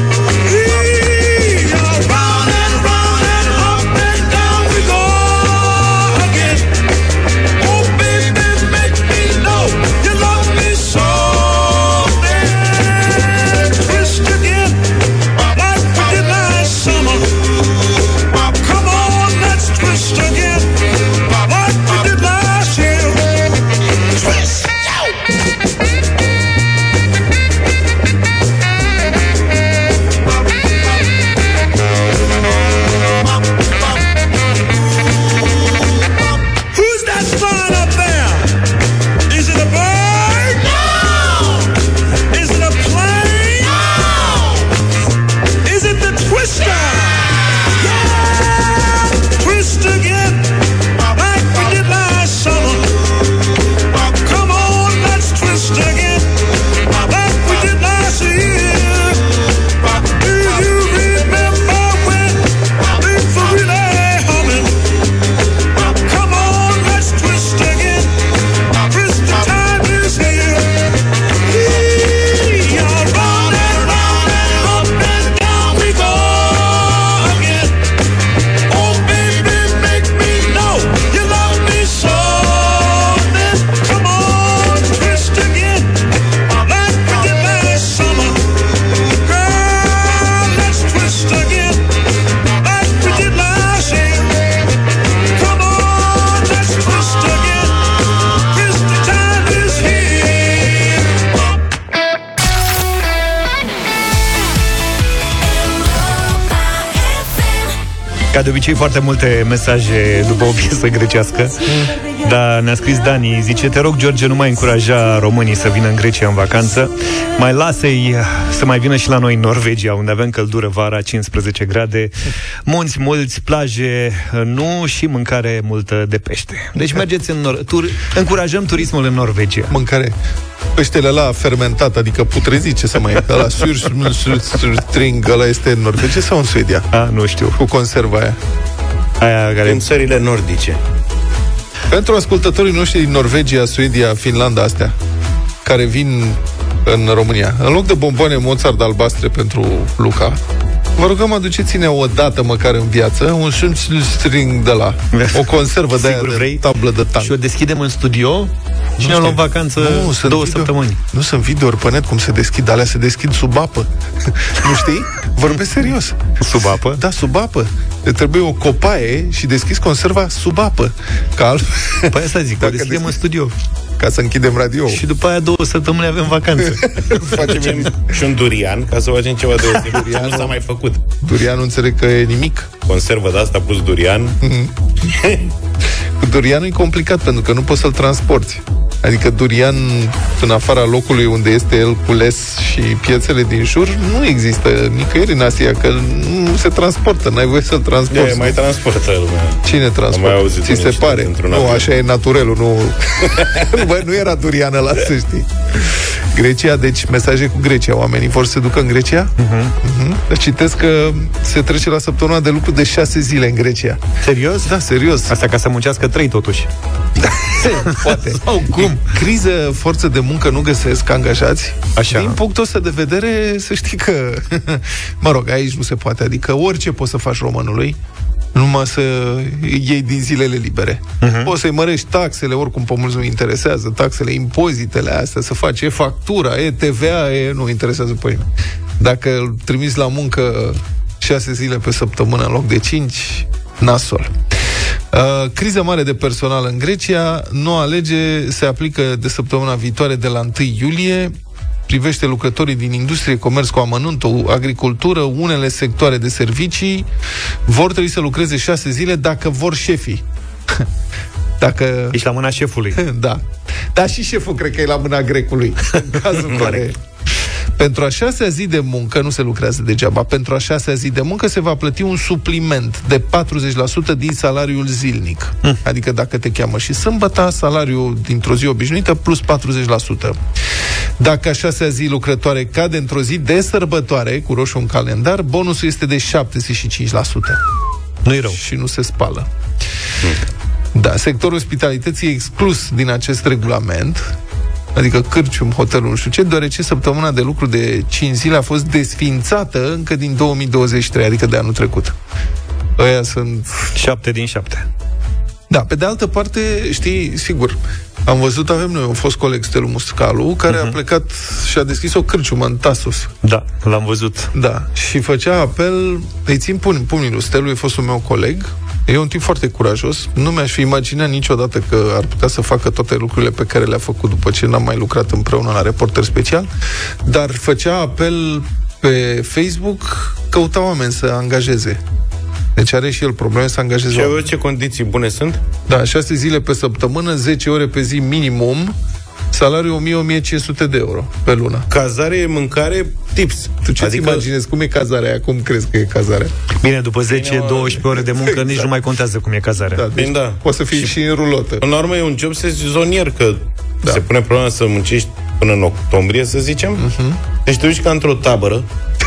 Ca de obicei, foarte multe mesaje după o piesă grecească. Dar ne-a scris Dani, zice: te rog, George, nu mai încuraja românii să vină în Grecia în vacanță. Mai lasă-i să mai vină și la noi în Norvegia, unde avem căldură vara, cincisprezece grade, munți mulți, plaje, nu, și mâncare multă de pește. Deci mergeți în Nor- tur- încurajăm turismul în Norvegia. Mâncare. Peștele ăla fermentat, adică putrezit, ce să mai e? Ăla sur string, ăla este în Norvegia sau în Suedia? A, nu știu. Cu conserva aia. Aia care... în țările nordice. Pentru ascultătorii noștri din Norvegia, Suedia, Finlanda, astea, care vin în România, în loc de bomboane Mozart albastre pentru Luca, vă rugăm, aduceți-ne o dată măcar în viață un string de la o conservă de aia de tablă de tank. Și o deschidem în studio și ne luăm vacanță nu, două video, săptămâni. Nu sunt video-ori pe net cum se deschid, alea se deschid sub apă. Nu știi? Vorbesc serios. Sub apă? Da, sub apă. Trebuie o copaie și deschizi conserva sub apă. Ca al... Păi asta zic, o deschidem deschid... în studio. Ca să închidem radio. Și după aia două săptămâni avem vacanță. Facem și un durian, ca să facem ceva deosebit. Durian nu s-a mai făcut. Durian nu înțeleg că e nimic. Conservă de asta pus durian. Mm-hmm. Cu durianul e complicat, pentru că nu poți să-l transporti. Adică durian în afara locului unde este el cules și piețele din jur nu există nicăieri în Asia, că nu se transportă, n-ai voie să-l transporti. E, mai transportă lumea. Cine transportă? Ți se pare? Nu, așa e naturelul, nu... Bă, nu era durian ăla, să știi. Grecia, deci mesaje cu Grecia. Oamenii vor să se ducă în Grecia? Uh-huh. Uh-huh. Citesc că se trece la săptămâna de lucru de șase zile în Grecia. Serios? Da, serios. Asta ca să muncească trei, totuși. Poate. Sau cum? Criză, forță de muncă nu găsesc angajați. Așa. Din punctul ăsta de vedere, să știi că mă rog, aici nu se poate. Adică orice poți să faci românului, numai să iei din zilele libere. Uh-huh. Poți să-i mărești taxele, oricum pe mulți nu interesează, taxele, impozitele astea, să faci, e factura, e T V A, e, nu interesează pe nimeni. Dacă îl trimiți la muncă șase zile pe săptămână în loc de cinci, nasol. Uh, criza mare de personal în Grecia. Noua lege se aplică de săptămâna viitoare, de la întâi iulie. Privește lucrătorii din industrie, comerț cu amănuntul, agricultură, unele sectoare de servicii. Vor trebui să lucreze șase zile dacă vor șefii. Dacă... Ești la mâna șefului. Da. Dar și șeful cred că e la mâna grecului. În cazul care... Pentru a șasea zi de muncă, nu se lucrează degeaba, pentru a șasea zi de muncă se va plăti un supliment de patruzeci la sută din salariul zilnic. Mm. Adică dacă te cheamă și sâmbătă, salariul dintr-o zi obișnuită plus patruzeci la sută. Dacă a șasea zi lucrătoare cade într-o zi de sărbătoare, cu roșu în calendar, bonusul este de șaptezeci și cinci la sută. Nu-i rău. Și nu se spală. Mm. Da, sectorul ospitalității e exclus din acest regulament, adică cârcium, hotelul, nu știu ce, deoarece săptămâna de lucru de cinci zile a fost desființată încă din două mii douăzeci și trei, adică de anul trecut. Ăia sunt... șapte din șapte. Da, pe de altă parte, știi, sigur, am văzut, avem noi un fost coleg, Stelu Muscalu, care uh-huh. a plecat și a deschis o cârciumă în Tasos. Da, l-am văzut. Da, și făcea apel, îi țin pumnii, pumnii lui Stelu, e fostul meu coleg, e un tip foarte curajos, nu mi-aș fi imaginat niciodată că ar putea să facă toate lucrurile pe care le-a făcut după ce n-am mai lucrat împreună la Reporter Special, dar făcea apel pe Facebook, căuta oameni să angajeze. Deci are și el probleme să angajeze. Și oameni. Ce condiții bune sunt? Da, șase zile pe săptămână, zece ore pe zi minimum, salariul o mie - o mie cinci sute de euro pe lună. Cazare, mâncare, tips. Tu ce adică... imaginezi? Cum e cazarea aia? Cum crezi că e cazarea? Bine, după zece douăsprezece ore de muncă exact. Nici nu mai contează cum e cazarea. Da, deci da. Poate să fii și, și în rulotă. În urmă e un job sezonier, că da. Se pune problema să muncești până în octombrie, să zicem. Uh-huh. Deci te duci ca într-o tabără.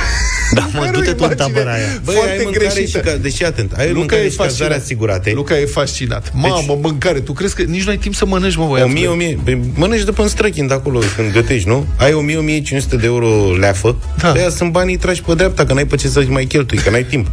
Da, mă, du-te tu în tabăra aia. Băi, ai mâncare și ca... Deși, atent, ai Luca mâncare și cazare asigurate. Luca e fascinat. Mamă, deci, mâncare. Tu crezi că nici nu ai timp să mănânci, mă, băiatul? o mie, o mie. Păi, mănânci după în străchind acolo, când gătești, nu? Ai o mie - o mie cinci sute de euro leafă. Da. De aia sunt banii tragi pe dreapta, că n-ai pe ce să mai cheltui, că n-ai timp.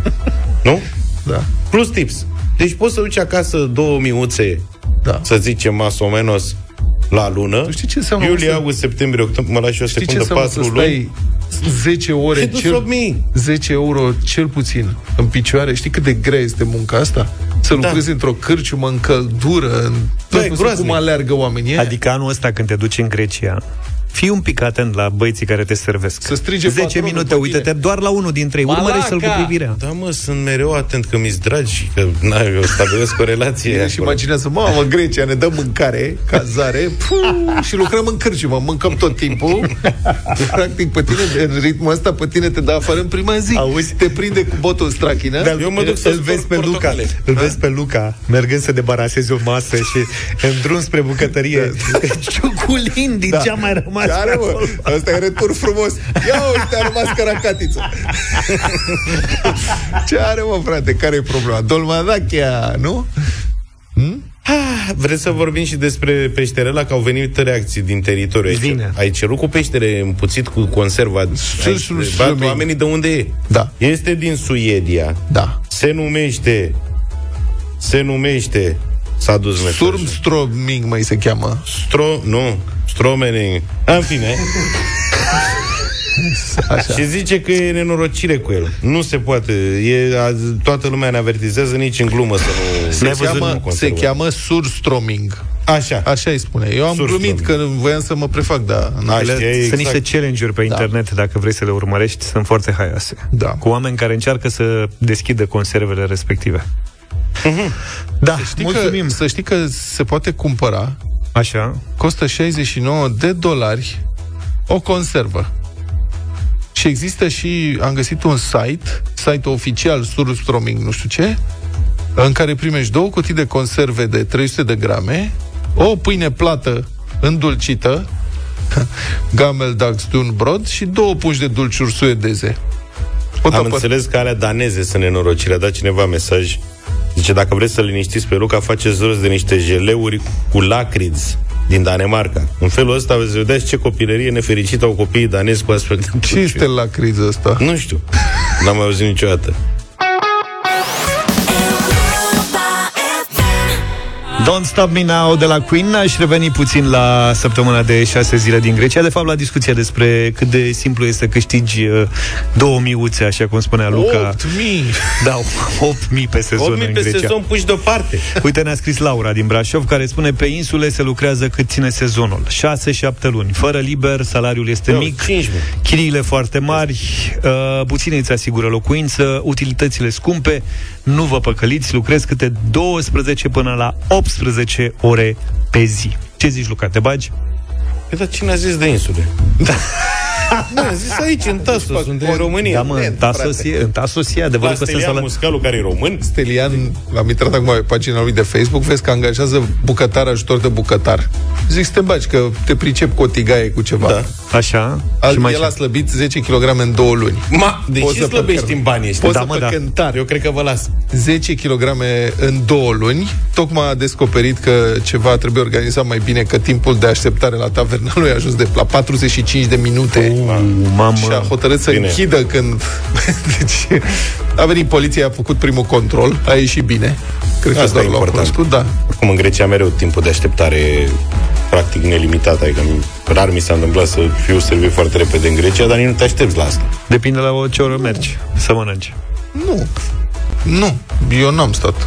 Nu? Da. Plus tips. Deci poți să duci acasă două miuțe, da. Să zicem, mas o menos, la lună. Tu știi ce înseamnă? Iulie, august, septembrie, octombrie, mă lași o secundă, patru luni. zece ore, cel, zece euro cel puțin în picioare. Știi cât de grea este munca asta? Să lucrezi da. Într-o cârciumă, în căldură, în... Da, cum aleargă oamenii. Adică anul ăsta când te duci în Grecia, fii un pic atent la băieții care te servesc. Să strige zece minute, uite-te doar la unul dintre ei. Urmărește-l cu privirea. Da, mă, sunt mereu atent că mi-s dragi, că na, eu stabilesc o relație. Și imaginează, mamă, Grecia ne dă mâncare, cazare, puu, și lucrăm în cârciumă, mâncăm tot timpul. Practic, pe tine, în ritmul ăsta, pe tine te dă afară în prima zi. Auzi? Te prinde cu botul strachină. Da, eu mă duc să-l vezi pe Luca. Îl vezi pe Luca mergând să debaraseze o masă și în drum spre bucătărie, ciuculind din da. ce a mai rămas. Ce are, mă? Ăsta e retur frumos. Ia uite, a rămas caracatiță. Ce are, mă, frate? Care e problema? Dolmadachia, nu? Hmm? Ah, vreți să vorbim și despre peștele ăla, că au venit reacții din teritoriu. Ai, ai cerut cu peștere împuțit cu conserva. Bat oamenii de unde e. Da. Este din Suedia. Da. Se numește Se numește S-a dus mesajul. Surströmming, mai se cheamă. Stro... Nu. Stromening. În fine. Așa. Și zice că e nenorocire cu el. Nu se poate. E, a, toată lumea ne avertizează, nici în glumă să nu... Se, cheamă, se cheamă Surströmming. Așa. Așa îi spune. Eu am glumit că voiam să mă prefac, dar... Exact. Sunt niște challenge-uri pe da. internet, dacă vrei să le urmărești, sunt foarte haioase. Da. Cu oameni care încearcă să deschidă conservele respective. Uh-huh. Da, să știi mulțumim. Că, să știi că se poate cumpăra. Așa. Costă șaizeci și nouă de dolari o conservă. Și există și, am găsit un site, site-ul oficial Surströmming, nu știu ce, în care primești două cutii de conserve de trei sute de grame, o pâine plată îndulcită, Gammeldagstunbrod, și două pungi de dulciuri suedeze. Pot am apăr- înțeles că alea daneze sunt nenorocire. A dat cineva mesaj. Zice, dacă vreți să liniștiți pe Luca, faceți rost de niște jeleuri cu lacriți din Danemarca. În felul ăsta veți vedea ce copilărie nefericită au copiii danezi cu astfel de dulciuri. Ce este lacriză ăsta? Nu știu. N-am mai auzit niciodată. Don't Stop Me Now de la Queen. Aș reveni puțin la săptămâna de șase zile din Grecia. De fapt, la discuția despre cât de simplu este să câștigi uh, două miuțe, așa cum spunea Luca. opt mii! Da, opt mii pe sezon opt mii în pe Grecia. sezon puși deoparte. Uite, ne-a scris Laura din Brașov, care spune: pe insule se lucrează cât ține sezonul, șase șapte luni. Fără liber, salariul este Eu, mic, chiriile foarte mari, uh, puține îți asigură locuință, utilitățile scumpe, nu vă păcăliți, lucrez câte douăsprezece până la optsprezece ore pe zi. Ce zici, Luca, te bagi? Păi, dar cine a zis de insule? Nu, a zis aici, în Tasos, unde e România. Da, mă, în Tasos e, în Tasos e adevărul că Stelian Muscalu, care e român. Stelian, l-am intrat acum pe pagina lui de Facebook, vezi că angajează bucătar, ajutor de bucătar. Zic să te bagi, că te pricep cu o tigaie, cu ceva. Da. Așa. Al, el ce? a slăbit zece kilograme în două luni. Ma, de ce slăbești în banii ăștia? Poți da, să mă, cântar. Eu cred că vă las. zece kilograme în două luni. Tocmai a descoperit că ceva trebuie organizat mai bine, că timpul de așteptare la taverna lui a ajuns de la patruzeci și cinci de minute. Uh, mamă. Și a hotărât să bine. închidă când... Deci, a venit poliția, a făcut primul control, a ieșit bine. Cred Asta că e important. Da. Oricum, în Grecia mereu timpul de așteptare practic nelimitat. Adică rar mi s-a întâmplat să fiu servit foarte repede în Grecia, dar nici nu te aștepți la asta. Depinde la o ce oră mergi să mănânci. Nu. Nu. Eu n-am stat.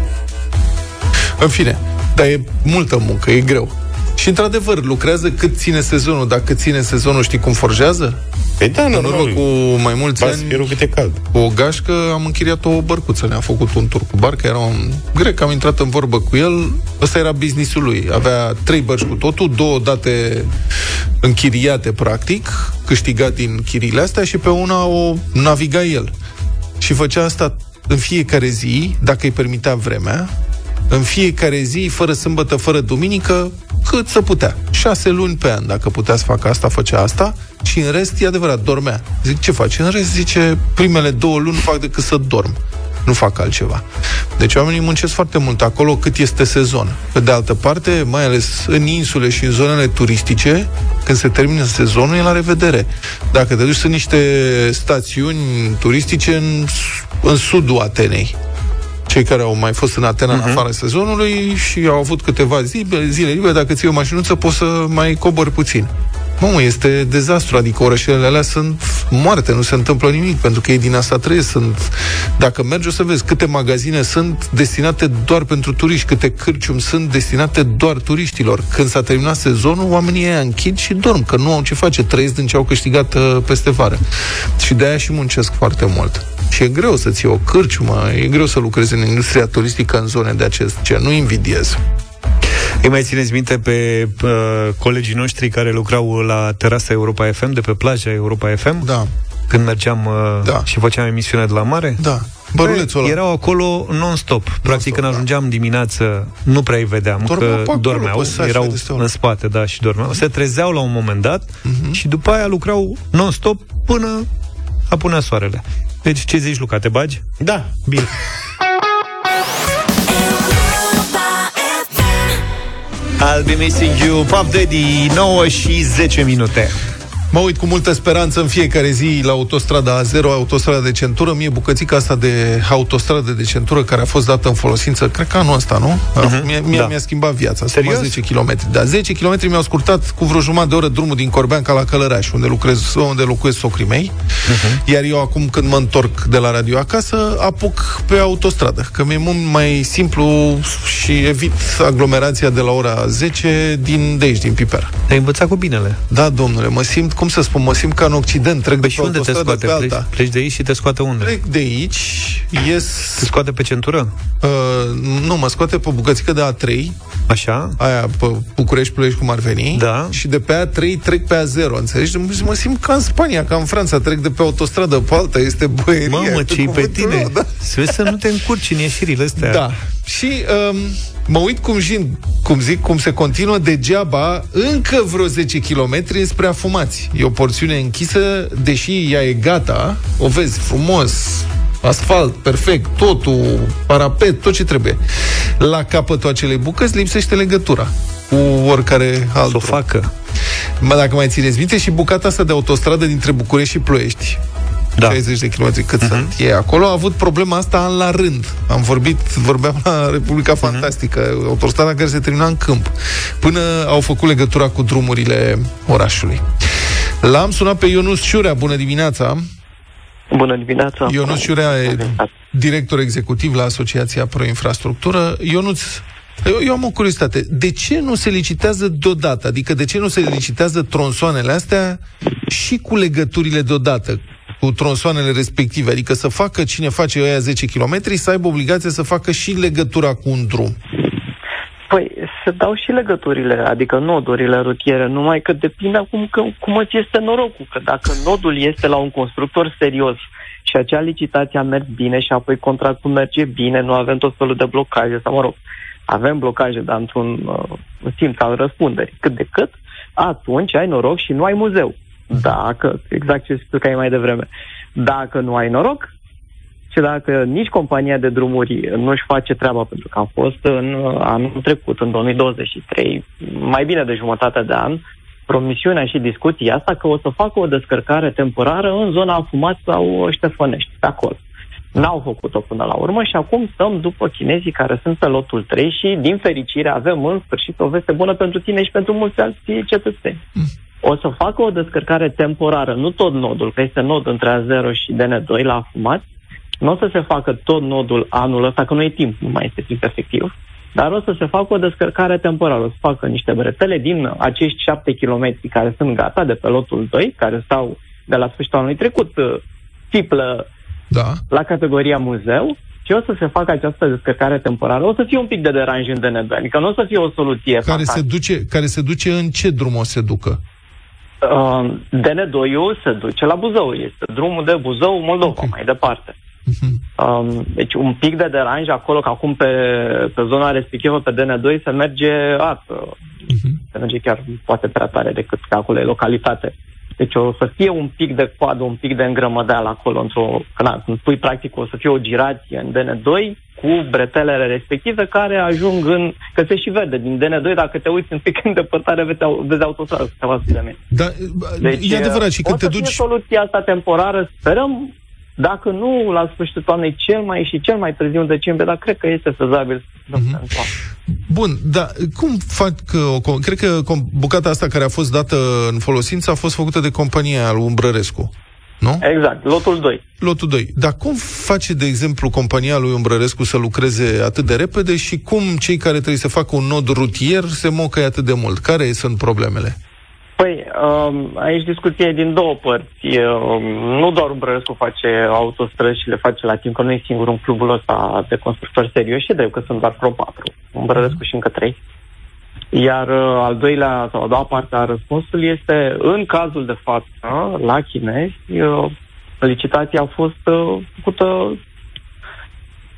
În fine. Dar e multă muncă, e greu. Și într-adevăr, lucrează cât ține sezonul. Dacă ține sezonul, știi cum forjează? Păi da, în urmă cu mai mulți ani, cât e cald. Cu o gașcă am închiriat o bărcuță. Ne-a făcut un tur cu barcă. Era un grec, am intrat în vorbă cu el. Ăsta era business-ul lui. Avea trei bărci cu totul, două date închiriate, practic, câștigat din chiriile astea, și pe una o naviga el. Și făcea asta în fiecare zi, dacă îi permitea vremea, în fiecare zi, fără sâmbătă, fără duminică, cât să putea. Șase luni pe an, dacă putea să facă asta, făcea asta. Și în rest, e adevărat, dormea. Zic, ce faci? În rest, zice, primele două luni nu fac decât să dorm. Nu fac altceva. Deci oamenii muncesc foarte mult acolo cât este sezon. Pe de altă parte, mai ales în insule și în zonele turistice, când se termină sezonul, e la revedere. Dacă te duci, sunt niște stațiuni turistice în, în sudul Atenei. Cei care au mai fost în Atena uh-huh. în afara sezonului și au avut câteva zile, zile libere, dacă ții o mașinuță, poți să mai cobori puțin. Mă, este dezastru, adică orășelele alea sunt moarte, nu se întâmplă nimic, pentru că ei din asta trăiesc. Sunt... Dacă mergi, o să vezi câte magazine sunt destinate doar pentru turiști, câte cârciumi sunt destinate doar turiștilor. Când s-a terminat sezonul, oamenii ăia închid și dorm, că nu au ce face, trăiesc din ce au câștigat uh, peste vară. Și de-aia și muncesc foarte mult. Și e greu să ții o cârciumă, e greu să lucrezi în industria turistică în zone de acest gen. Nu invidiez. Îi mai țineți minte pe uh, colegii noștri care lucrau la terasa Europa F M, de pe plaja Europa F M? Da. Când mergeam uh, da. și făceam emisiune de la mare? Da. Bărulețul ăla. Erau acolo non-stop. Practic, non-stop, când ajungeam dimineață, nu prea îi vedeam, dormeau că acolo, dormeau, erau în spate, da, și dormeau. Se trezeau la un moment dat uh-huh. și după aia lucrau non-stop până apunea soarele. Deci, ce zici, Luca, te bagi? Da. Bine. I'll be missing you, Puff Daddy, nouă și zece minute. Mă uit cu multă speranță în fiecare zi la autostrada A zero, autostrada de centură. Mie bucățica asta de autostradă de centură care a fost dată în folosință, cred că anul ăsta, nu? Uh-huh. Mie, mie, da. Mi-a schimbat viața. Serios? zece kilometri. Da, zece kilometri mi-au scurtat cu vreo jumătate de oră drumul din Corbeanca la Călăraș, unde lucrez, unde locuiesc socrii mei. Uh-huh. Iar eu acum, când mă întorc de la radio acasă, apuc pe autostradă, că mi-e mult mai simplu și evit aglomerația de la ora zece din de aici, din Piper. Te-ai învățat cu binele. Da, domnule, mă simt, cum să spun, mă simt ca în Occident, trec de pe autostradă pe alta. Pleci, pleci de aici și te scoate unde? Trec de aici, ies... Te scoate pe centură? Uh, nu, mă scoate pe bucățică de A trei. Așa? Aia, pe București-Ploiești, cum ar veni. Da. Și de pe A trei trec pe A zero, înțelegi? Mă simt ca în Spania, ca în Franța, trec de pe autostradă pe alta, este boierie. Mamă, ce-i pe tine? Rău, da. Să vezi să nu te încurci în ieșirile astea. Da. Și um, mă uit cum, cum zic, cum se continuă degeaba încă vreo zece kilometri spre Afumați. E o porțiune închisă, deși ea e gata, o vezi frumos, asfalt, perfect, totul, parapet, tot ce trebuie. La capătul acelei bucăți lipsește legătura cu oricare alt. Să o facă. Mă, dacă mai țineți minte, și bucata asta de autostradă dintre București și Ploiești, da. șaizeci de kilometri cât uh-huh. sunt ei acolo, a avut problema asta an la rând. Am vorbit, vorbeam la Republica uh-huh. Fantastică, autostrada care se termina în câmp, până au făcut legătura cu drumurile orașului. L-am sunat pe Ionuț Ciurea. Bună dimineața! Bună dimineața! Ionuț Ciurea e director executiv la Asociația Pro-Infrastructură. Ionuț, eu, eu am o curiozitate. De ce nu se licitează deodată? Adică de ce nu se licitează tronsoanele astea și cu legăturile deodată, cu tronsoanele respective? Adică să facă cine face ăia zece kilometri, să aibă obligația să facă și legătura cu un drum. Păi, se dau și legăturile, adică nodurile rutiere, numai că depinde acum că, cum îți este norocul, că dacă nodul este la un constructor serios și acea licitație a mers bine și apoi contractul merge bine, nu avem tot felul de blocaje, sau mă rog, avem blocaje, dar într-un uh, simț al răspunderii, cât de cât, atunci ai noroc și nu ai muzeu. Dacă, exact ce spuneai mai devreme, dacă nu ai noroc, și dacă nici compania de drumuri nu-și face treaba, pentru că a fost în anul trecut, în două mii douăzeci și trei, mai bine de jumătate de an, promisiunea și discuția asta că o să facă o descărcare temporară în zona Afumați sau Ștefănești, pe acolo. N-au făcut-o până la urmă și acum stăm după chinezii care sunt pe lotul trei și, din fericire, avem în sfârșit o veste bună pentru tine și pentru mulți alți cetățeni. O să facă o descărcare temporară, nu tot nodul, că este nod între A zero și D N doi la Afumați. Nu o să se facă tot nodul anul ăsta, că nu e timp, nu mai este timp efectiv, dar o să se facă o descărcare temporară. O să facă niște bretele din acești șapte kilometri care sunt gata de pe lotul doi, care stau de la sfârșitul anului trecut, tiplă da. la categoria muzeu, și o să se facă această descărcare temporară. O să fie un pic de deranj în D N doi, adică nu o să fie o soluție care se duce, care se duce în ce drum o se ducă? Uh, D N doi-ul se duce la Buzău, este drumul de Buzău-Moldova, okay. mai departe. Uh-huh. Um, deci un pic de deranj acolo, că acum pe, pe zona respectivă, pe D N doi, se merge artă. Uh-huh. Se merge chiar poate prea tare decât că acolo e localitate. Deci o să fie un pic de coadă, un pic de îngrămădeală acolo, într-o, când spui practic o să fie o girație în D N doi cu bretelele respective care ajung în, că se și vede din D N doi, dacă te uiți un pic în depărtare, vezi, vezi autostradă cu câteva sute de metri. Da, deci, e adevărat, și când te duci... O să fie soluția asta temporară, sperăm, dacă nu la sfârșitul toamnei, cel mai și cel mai târziu în decembrie, dar cred că este fezabil. Mm-hmm. Bun, dar cum fac, o, cred că bucata asta care a fost dată în folosință a fost făcută de compania lui Umbrărescu, nu? Exact, lotul doi. Lotul doi. Dar cum face, de exemplu, compania lui Umbrărescu să lucreze atât de repede și cum cei care trebuie să facă un nod rutier se mocăie atât de mult? Care sunt problemele? Păi, um, aici discuția e din două părți. Um, nu doar Umbrărescu face autostrăzi și le face la timp, că nu e singur un clubul ăsta de constructori serioși, și drept că sunt doar vreo patru. Umbrărescu și încă trei. Iar uh, al doilea, sau a doua parte a răspunsului este, în cazul de față, la chinezi, uh, licitația a fost uh, făcută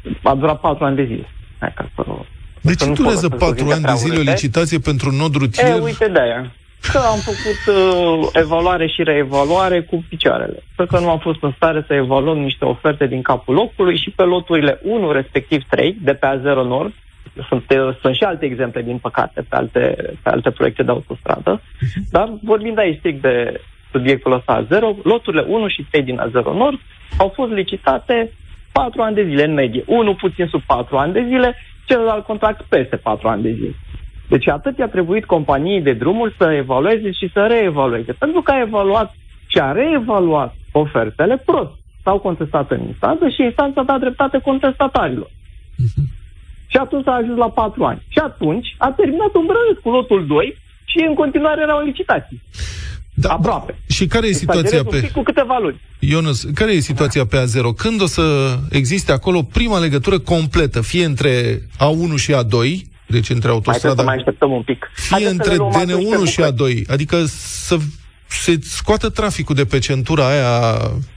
a durat patru ani de zile. Hai, ca să, de ce durează patru ani de zile o licitație pentru un nod rutier? E, uite de-aia. Că am făcut uh, evaluare și reevaluare cu picioarele. Pentru că nu am fost în stare să evaluăm niște oferte din capul locului și pe loturile unu, respectiv trei, de pe A zero Nord. Sunt, sunt și alte exemple, din păcate, pe alte, pe alte proiecte de autostradă. Dar vorbind aici strict de subiectul ăsta A zero, loturile unu și trei din A zero Nord au fost licitate patru ani de zile în medie. Unul puțin sub patru ani de zile, celălalt contract peste patru ani de zile. Deci atât i-a trebuit companiei de drumuri să evalueze și să reevalueze. Pentru că a evaluat și a reevaluat ofertele prost. S-au contestat în instanță și instanța a dat dreptate contestatarilor. Uh-huh. Și atunci a ajuns la patru ani. Și atunci a terminat umbrărit cu lotul doi și în continuare era o licitație. Da, aproape. Și care e situația pe... cu câteva luni. Ionuț, care e situația pe A zero? Când o să existe acolo prima legătură completă, fie între A unu și A doi, deci între autostrada... Hai să mai așteptăm un pic. Fie Haideți între D N unu și A doi, adică să se scoată traficul de pe centura aia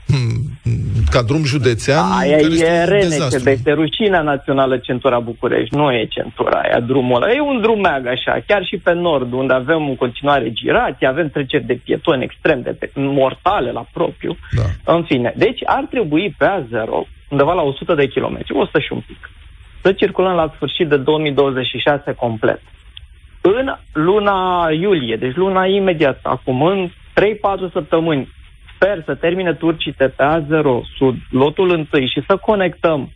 ca drum județean. Aia e Renece, de este rușinea națională centura București, nu e centura aia, drumul ăla. E un drum meag așa, chiar și pe nord, unde avem în continuare girații, avem treceri de pietoni extrem de pe, mortale la propriu. Da. În fine, deci ar trebui pe A zero, undeva la o sută de kilometri, o sută și un pic, să circulăm la sfârșit de două mii douăzeci și șase complet. În luna iulie, deci luna imediat, acum, în trei patru săptămâni, sper să termine turcite pe A zero Sud, lotul întâi, și să conectăm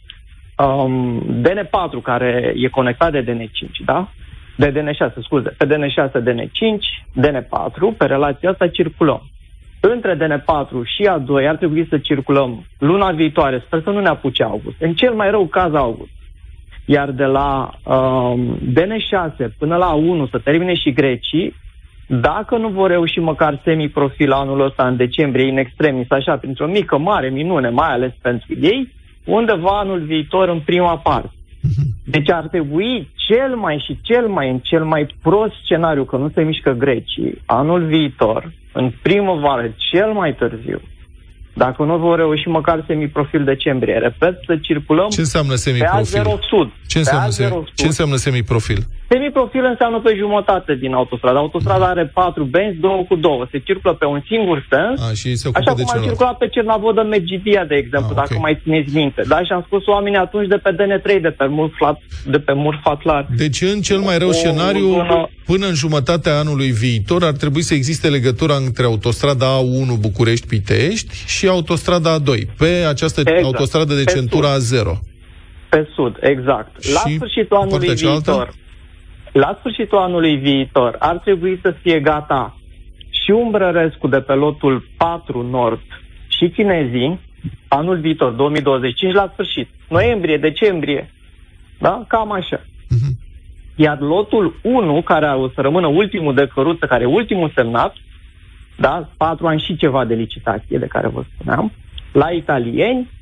um, D N patru, care e conectat de D N cinci, da? De D N șase, scuze. Pe D N șase, D N cinci, D N patru, pe relația asta circulăm. Între D N patru și A doi ar trebui să circulăm luna viitoare, sper să nu ne apuce august, în cel mai rău caz august. Iar de la um, D N șase până la A unu să termine și grecii, dacă nu vor reuși măcar semiprofil anul ăsta în decembrie, în extremis, așa, printr-o mică, mare minune, mai ales pentru ei, undeva anul viitor în prima parte. Deci ar trebui cel mai și cel mai, în cel mai prost scenariu, că nu se mișcă grecii, anul viitor, în primăvară, cel mai târziu, dacă nu vor reuși măcar semiprofil decembrie, repet, să circulăm. Ce înseamnă semiprofil? Pe A zero Sud. Ce înseamnă, A zero semi... Ce înseamnă semiprofil? Semiprofil înseamnă pe jumătate din autostradă. Autostrada are patru benzi, două cu două. Se circulă pe un singur sens, A, și se ocupă așa de cum a circulat pe Cernavodă Medgidia, de exemplu, A, okay. Dacă mai țineți minte. Da? Și am spus oamenii atunci de pe D N trei, de pe Murflat, de pe Murfatlar. Deci, în cel mai rău o, scenariu, zonă... până în jumătatea anului viitor, ar trebui să existe legătura între autostrada A unu București-Pitești și autostrada A doi, pe această exact. autostradă de pe centura sud. A zero. Pe sud, exact. Și la sfârșitul anului viitor, la sfârșitul anului viitor ar trebui să fie gata și Umbrărescu de pe lotul patru Nord și Chinezii, anul viitor, două mii douăzeci și cinci, la sfârșit. Noiembrie, decembrie. Da? Cam așa. Uh-huh. Iar lotul unu, care o să rămână ultimul de căruță, care e ultimul semnat, da? patru ani și ceva de licitație, de care vă spuneam, la italieni,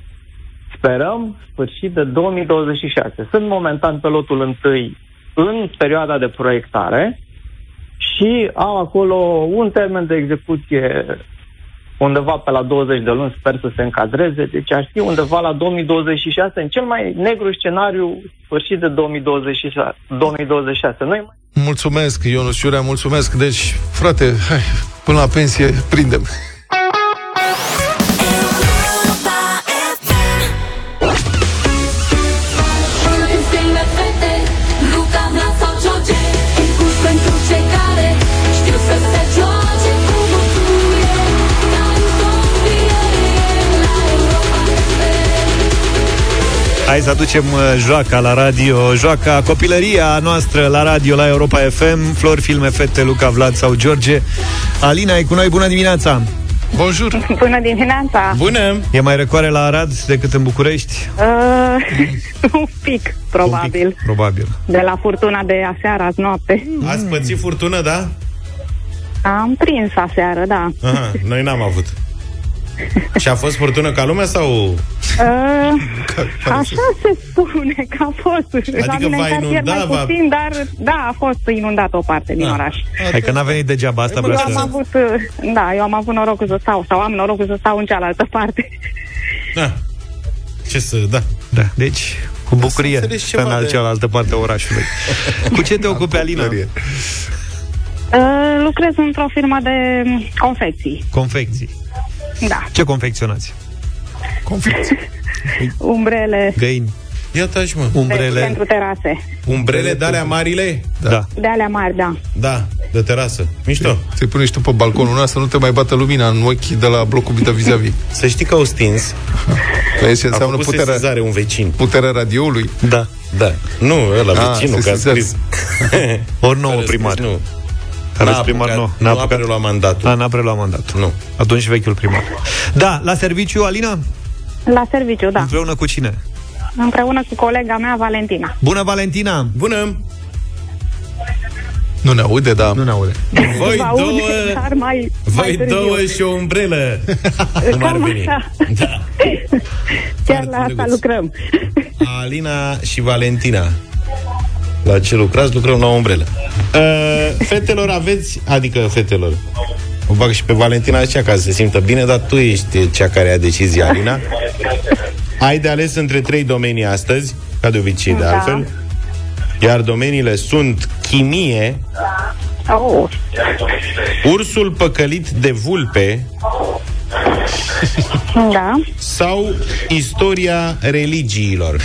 sperăm sfârșit de două mii douăzeci și șase. Sunt momentan pe lotul întâi în perioada de proiectare și au acolo un termen de execuție undeva pe la douăzeci de luni, sper să se încadreze, deci ar fi undeva la două mii douăzeci și șase, în cel mai negru scenariu, sfârșit de două mii douăzeci și șase. două mii douăzeci și șase. Noi mai... Mulțumesc, Ionuț Iurea, mulțumesc. Deci, frate, hai, până la pensie, prindem. Hai să aducem joaca la radio, joaca copilăria noastră la radio, la Europa F M. Flori, filme, fete, Luca, Vlad sau George. Alina e cu noi, bună dimineața! Bonjour! Bună dimineața! Bună! E mai răcoare la Arad decât în București? Uh, un pic, probabil. Un pic, probabil. De la furtuna de aseară, azi noapte. Ați pățit furtună, da? Am prins aseară, da. Aha, noi n-am avut. Și a fost furtună ca lumea sau... Uh, așa se spune că a fost. Adică va inunda, mai va... puțin, dar da, a fost inundată o parte din da. oraș. Hai că n-a venit degeaba asta. Eu am avut, da, eu am avut norocul să stau, sau am norocul să stau în cealaltă parte. Da. Ce să, da. Da, deci cu bucurie înțelegi în ceva de- cealaltă parte a orașului. Cu ce te ocupi, Alina? Uh, lucrez într-o firmă de confecții. Confecții. Da. Ce confecționați? Confecții. Umbrele Găini, Iată așa, mă. de, umbrele. pentru terase. Umbrele de alea marile? Da. De alea mari, da. Da, de terasă. Mișto. Ți-i pune și tu pe balconul ăla să nu te mai bată lumina în ochi de la blocul de vis-a-vis. Să știi că au stins. Că aici A înseamnă făcut puterea, sesizare un vecin. puterea radioului. Da. Da. Nu, ăla Ah, vecinul, că a sesizează. scris. Ori nouă Care a scris, primar. Nu. Care N-a primar apucat, nou. nu a preluat mandatul. A, n-a preluat mandatul. Nu. Atunci vechiul primar. Da, la serviciu, Alina? La serviciu, da. Împreună cu cine? Împreună cu colega mea, Valentina. Bună, Valentina! Bună! Nu ne aude, dar... Nu ne aude. Voi Vă aud, două, dar mai, voi mai târziu. două și o umbrelă. Cum ar Cam veni? așa. Da. Chiar la asta drăguț. lucrăm. Alina și Valentina. La ce lucrați? Lucrăm la o umbrelă. Uh, fetelor aveți, adică fetelor, o bag și pe Valentina așa ca să se simtă bine, dar tu ești cea care a decizia, Alina. Ai de ales între trei domenii astăzi, ca de obicei, de Da. altfel. Iar domeniile sunt chimie, Oh. ursul păcălit de vulpe Da. sau istoria religiilor.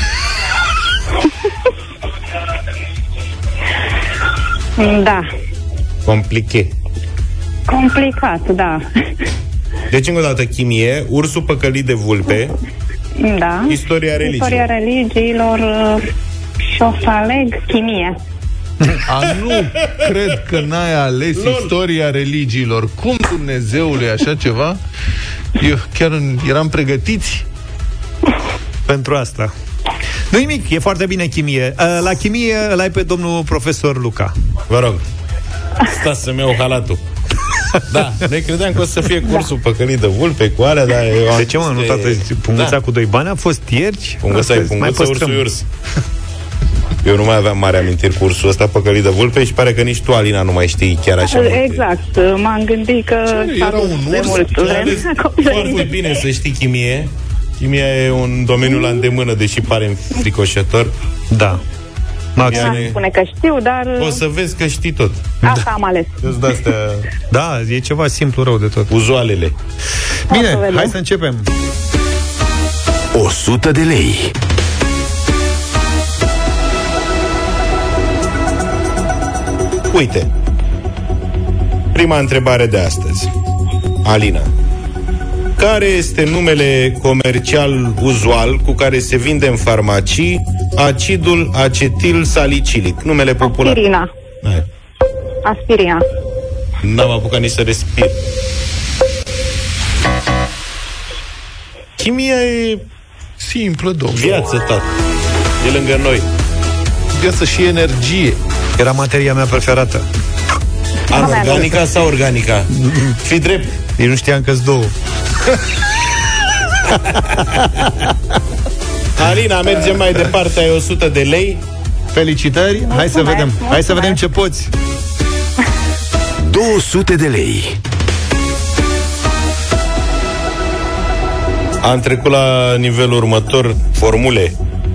Da. Compliche. Complicat, da. Deci, încă o dată, chimie, ursul păcălit de vulpe, Da. istoria religiilor. Istoria religiilor uh, și o să aleg chimie. A, nu cred că n-ai ales istoria religiilor. Cum, Dumnezeule, așa ceva? Eu chiar eram pregătiți. Pentru asta. Nu nimic, e foarte bine chimie. Uh, La chimie îl ai pe domnul profesor Luca. Vă rog, stați să-mi iau halatul. Da, noi credeam că o să fie cursul păcălit de vulpe cu alea, dar eu am De ce, mă, nu, zis tată, că- punguța Da. cu doi bani a fost ieri? Punguța e Astăzi, mai punguța, păstrăm. ursul e urs. Eu nu mai aveam mare amintiri cu ursul ăsta păcălit de vulpe și pare că nici tu, Alina, nu mai știi chiar așa multe. Exact. M-am gândit că Ce, era un de urs? mult Și a vreme. ales foarte bine să știi chimie. Chimia e un domeniu la îndemână, deși pare înfricoșător. Da. Maxim. Nu spune că știu, dar O să vezi că știi tot. asta am ales. Îți de-astea Da, e ceva simplu rău de tot. uzualele. Bine, vedem. hai să începem. o sută de lei. Uite, prima întrebare de astăzi. Alina, care este numele comercial uzual cu care se vinde în farmacii acidul acetil salicilic? Numele popular. Aspirina. Hai. Aspirina. N-am apucat nici să respir. Chimia e Simplă, domnule. viață, tată. E lângă noi. Viață și energie. Era materia mea preferată. Anorganica sau organica? Fii drept. Eu nu știam că-s două. Alina, mergem mai departe. Ai o sută de lei. Felicitări, hai să Mulțumesc, vedem. Hai să mulțumesc. vedem ce poți. două sute de lei. Am trecut la nivelul următor. Formule.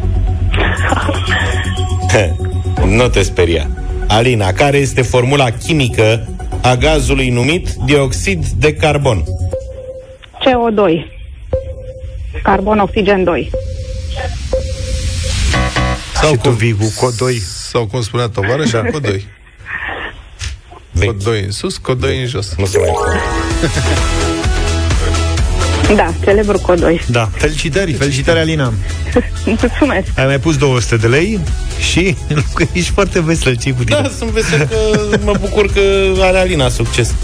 Nu te speria. Alina, care este formula chimică a gazului numit dioxid de carbon? C O doi. Carbon, oxigen doi. Sau și tu vii cu cod doi. Sau cum spunea tovară, și cod doi. Cod doi în sus, cod doi în jos. Nu se mai poate. Da, celebru cod doi. Da, felicitări, felicitări, Alina. Mulțumesc. Ai mai pus două sute de lei și ești foarte vesel, ce cu tine. Da, sunt vesel că mă bucur că are Alina succes.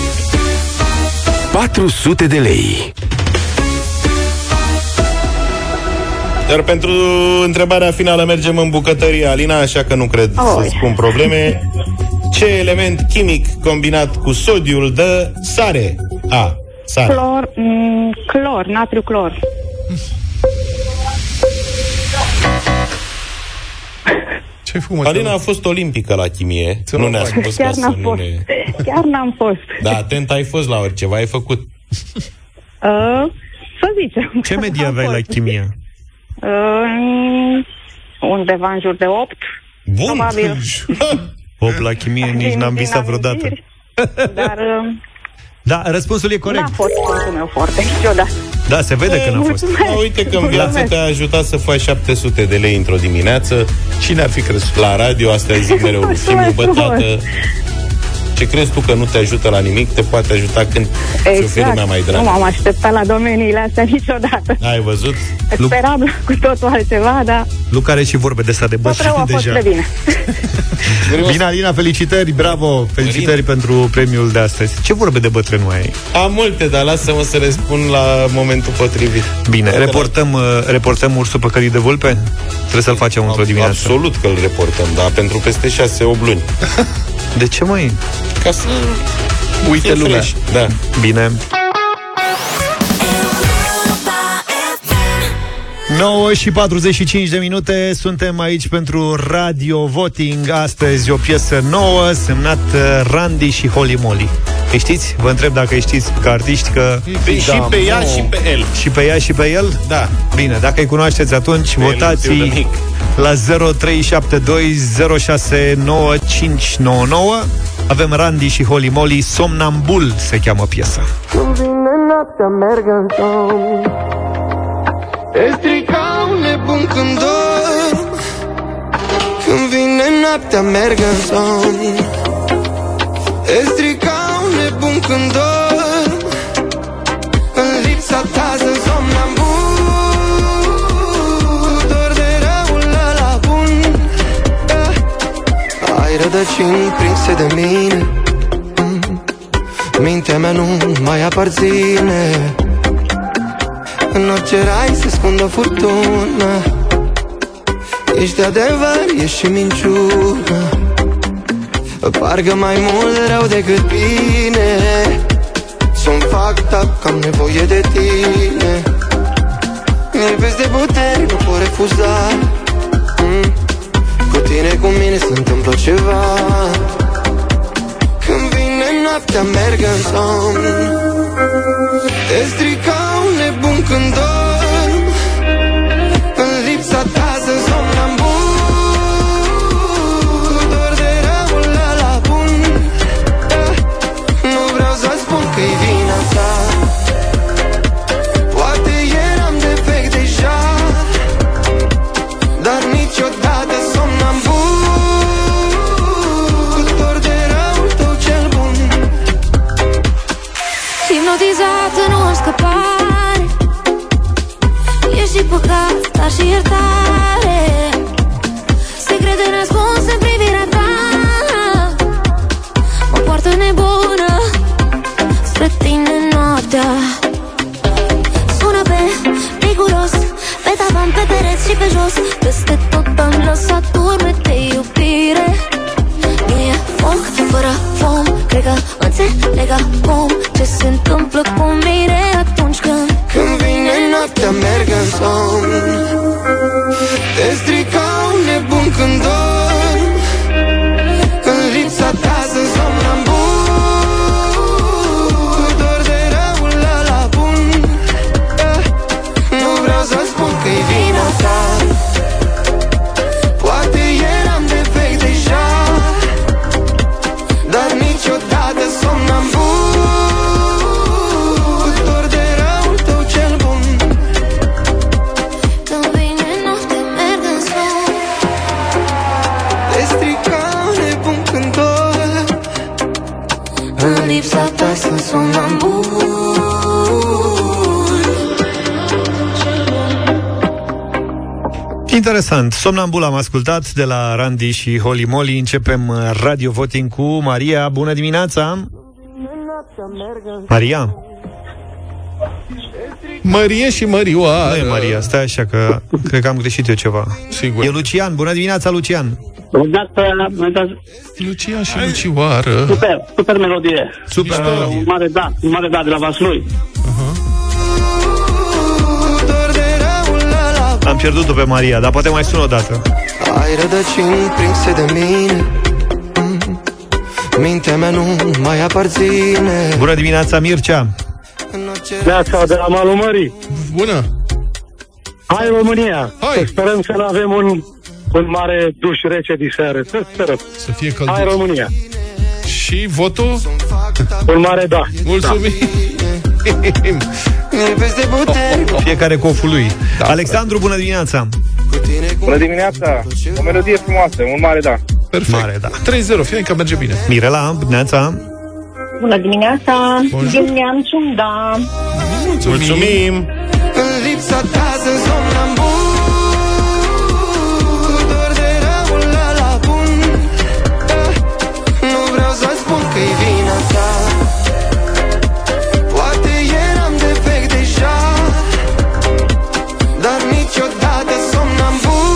patru sute de lei. Iar pentru întrebarea finală mergem în bucătărie, Alina, așa că nu cred Oi. să spun probleme. Ce element chimic combinat cu sodiul dă sare? A. Sare. Clor, m- clor, natriu clor. Ce-ai făcut, Alina a fost olimpică la chimie. Să Nu mă ne-a fac. spus ca Chiar să n-am nu fost. ne... Chiar n-am fost. Da, atent, ai fost la oriceva, ai făcut. Uh, să zicem. Ce medie Am aveai la fost. chimie? Uh, undeva în jur de opt. Bun. Probabil. opt la chimie, nici Din- n-am din visat vreodată. amintiri. Dar uh, Da, răspunsul e corect. n-a fost punctul meu foarte niciodată. Da, se vede că n-a fost. Da, uite că în viață te-a ajutat să faci șapte sute de lei într-o dimineață. Cine ar fi crezut? La radio, asta zic mereu, Simiu, bă, tată, ce crezi tu că nu te ajută la nimic, te poate ajuta când ți-o fi lumea mai Nu dragă. m-am așteptat la domeniile astea niciodată. Ai văzut? Speram cu totul altceva, dar Luca are și vorbe de astea de tot rău a bătrâni fost deja. de bine. Bine, Alina, felicitări, bravo, felicitări pentru premiul de astăzi. Ce vorbe de bătrâni mai ai? Am multe, dar lasă-mă să le spun la momentul potrivit. Bine, reportăm, uh, reportăm ursul păcălit de vulpe? Trebuie să-l facem într-o dimineață. Absolut că îl reportăm, dar pentru peste șase opt luni. De ce, măi? Ca să uite fie lumea. fresh. Da. Bine. nouă și patruzeci și cinci de minute. Suntem aici pentru Radio Voting. Astăzi o piesă nouă semnat Randy și Holy Moly. Îi știți? Vă întreb dacă îi știți ca artiști, că... Pe, și pe ea și pe el. Și pe ea și pe el? Da. Bine, dacă îi cunoașteți, atunci Pe votați el, eu de mic. la zero trei șapte doi zero șase nouă cinci nouă nouă. Avem Randy și Holy Moly, Somnambul se cheamă piesa. Când vine noaptea merg în somn, e strica un nebun când dorm. Când vine noaptea merg în somn, e strica un nebun când dorm. În lipsa ta sunt somnambul, dor de răul ăla bun. Ai rădăcini prinse de mine, mintea mea nu mai aparține. În orice rai se ascunde o furtună. Ești adevăr, ești și minciună. Parcă mai mult rău decât bine. Sunt fucked up, că am nevoie de tine. Mi-e peste puteri, nu pot refuza. mm. Cu tine, cu mine se întâmplă ceva. Când vine noaptea merg în somn, te strica un nebun când dorm. În lipsa ta sunt somnambul, dor de răul ăla bun. Nu vreau să spun că-i vina ta, poate eram defect deja, dar niciodată somnambul, dor de răul tău cel bun. Hipnotizat în o scăpare, ești și păcat, dar și iertare. Secrete nascunse în privirea ta, mă poartă nebună spre tine noaptea. Sună pe periculos, pe tavan, pe pereți și pe jos. Peste tot am lăsat urme de iubire. Nu e foc fără fum, cred că înțeleg acum ce se întâmplă cu mine atunci când Când vine noaptea merg în somn, te strica un nebun când dorm. În lipsa ta sunt somnambul, dor de răul ăla bun. Nu vreau să spun că-i vina ta, poate eram defect deja, dar niciodată somnambul, dor de răul tău cel bun. când vine noaptea merg în somn. Te strica un nebun când dorm. În lipsa ta sunt somnambul. Interesant. Somnambul am ascultat de la Randy și Holy Moly. Începem Radio Voting cu Maria. Bună dimineața! Maria? Mărie și Mărioară. Nu e Maria, stai așa că cred că am greșit eu ceva. Sigur. E Lucian. Bună dimineața, Lucian! Lucian și Lucioară. Super, super melodie. Super melodie. Un mare da, un mare da de la Vaslui. Am pierdut-o pe Maria, dar poate mai sună o dată. Ai rădăcini prinse de mine, mm. mintea mea nu mai aparține. Bună dimineața, Mircea! Neața, de la malul mării. Bună! Hai România! Hai. Să sperăm să nu avem un, un mare duș rece de seară. Să sperăm. Să fie călduț. Hai România! Și votul? Un mare da. Mulțumim! Da. Fiecare coful lui. Da. Alexandru, bună dimineața! Bună dimineața! O melodie frumoasă, un mare da. Perfect. Mare da. trei zero, fie că merge bine. Mirela, dimineața! Bună dimineața! Dimineața, da! Mulțumim! Mulțumim. În lipsa ta sunt somnambul, doar de răul ăla bun. Nu vreau să spun că-i vina ta, poate eram defect deja, dar niciodată somnambul,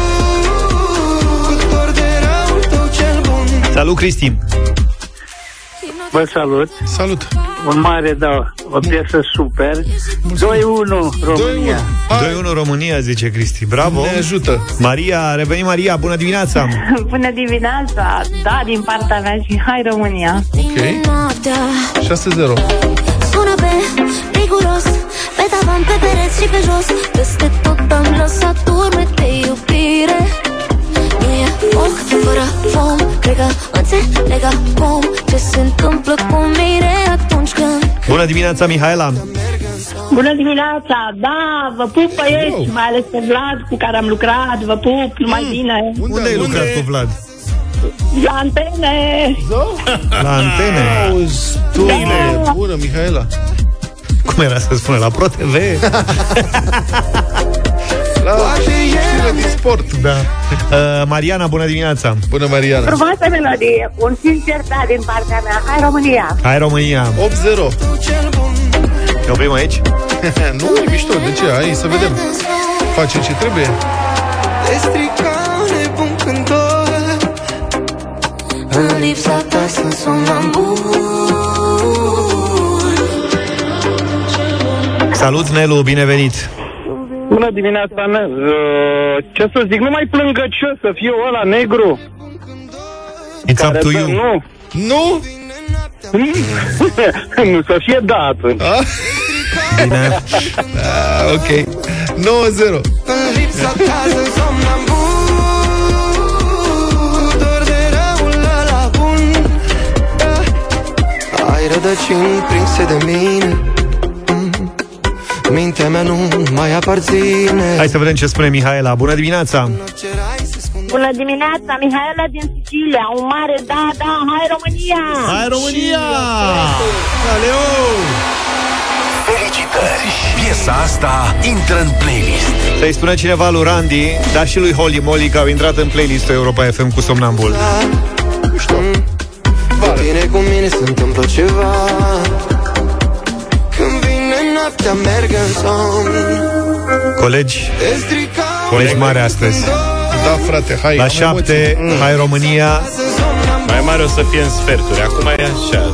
doar de răul tău cel bun. Salut, Cristi! Vă salut! Salut! Un mare da, o piesă super. doi unu România. doi unu România, zice Cristi. Bravo! Ne ajută! Maria, a revenit Maria, bună dimineața! Bună dimineața! Da, din partea mea și hai România! Ok. șase zero. Sună pe riguros, pe tavan, pe pereți și pe jos, peste tot am lăsat urme de iubire. Nu e foc fără fum, cred că înțeleg acum ce se întâmplă cu mine atunci când... Bună dimineața, Mihaela! Bună dimineața! Da, vă pup băieți, mai ales pe Vlad cu care am lucrat, vă pup, numai mm. bine! Unde, Unde ai lucrat cu Vlad? La antene! La antene? Auzi, tu, da. Bună, Mihaela! Cum era să spune? La Pro T V? La știre din sport. Da. uh, Mariana, bună dimineața. Bună, Mariana. Frumoasă melodie, un sincer da din partea mea. Hai România. Hai România. opt zero. Ne oprim aici? Nu, e mișto, de ce? Hai să vedem. Face ce trebuie. Te strica nebun când dor, în lipsa ta sunt somnambul. Salut, Nelu, binevenit. Bună dimineața, Nel. Ce să zic, nu mai plângăcios să fiu ăla negru. It's up to you. Nu. Nu? Nu, să fie da atunci. Ah? Bine. Ah, ok. nouă zero. În lipsa ta sunt somnambul, doar de răul ăla bun. Ai rădăcini prinse de mine, mintea mea nu mai aparține. Hai să vedem ce spune Mihaela. Bună dimineața! Bună dimineața, Mihaela din Sicilia. Un mare da, da, hai România! Hai România! Aleu! Felicitări! Piesa asta intră în playlist. Să-i spune cineva lui Randy, dar și lui Holly Molly, că au intrat în playlistul Europa F M cu Somnambul. Nu știu. Bine cu mine se întâmplă ceva, când vine noaptea merg în somn. Colegi, colegi mare astăzi. Da, frate, hai. La șapte, mm. hai România. Mai mare o să fie în sferturi. Acum e așa.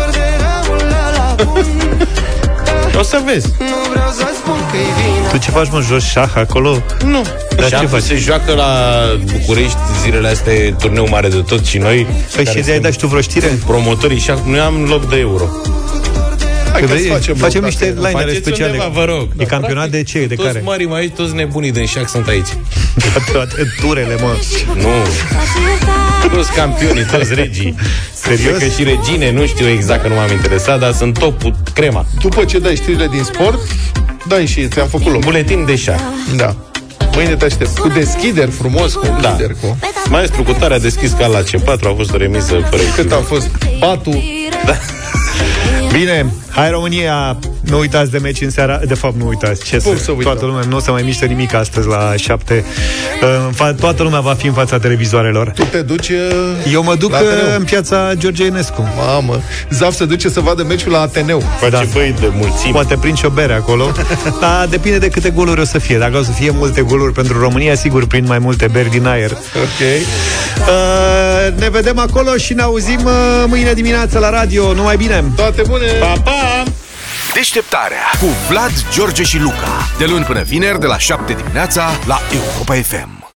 O să vezi. Tu ce faci, mă, joci șah acolo? Nu. Dar ce faci? Se joacă la București zilele astea, turneu mare de tot și noi. Păi și de-ai dat și tu vreo știre? Promotorii și noi am loc de euro. Hai că facem, facem niște linere speciale. Undeva, vă rog. E campionat de ce? De toți care? Toți mari aici, toți nebunii din șac sunt aici. Toate turele, mă. Nu. Toți campionii, toți regii. Serios? Că și regine, nu știu exact, că nu m-am interesat, dar sunt topul, crema. După ce dai știrile din sport, dai și ți-am făcut loc. Buletin de șac. Da. Mâine te aștept. Cu deschideri frumos, cu da. deschideri, cu... Maestru, cu tare a deschis ca la C patru, a fost o remisă fără. Cât a fost? Patul. Da. Bine, hai România. Nu uitați de meci în seara. De fapt, nu uitați. Ce să, să toată lumea, nu o să mai miște nimic astăzi la șapte. uh, Toată lumea va fi în fața televizoarelor. Tu te duci Eu mă duc în piața George Enescu. Mamă, Zaf se duce să vadă meciul la Ateneu. Face da. Băi de mulțime. Poate prind și o bere acolo. Dar depinde de câte goluri o să fie. Dacă o să fie multe goluri pentru România, sigur prind mai multe beri din aer. Ok. uh, Ne vedem acolo și ne auzim uh, mâine dimineață la radio. Numai bine. Toate bune. Pa, pa! Deșteptarea cu Vlad, George și Luca. De luni până vineri, de la șapte dimineața, la Europa F M.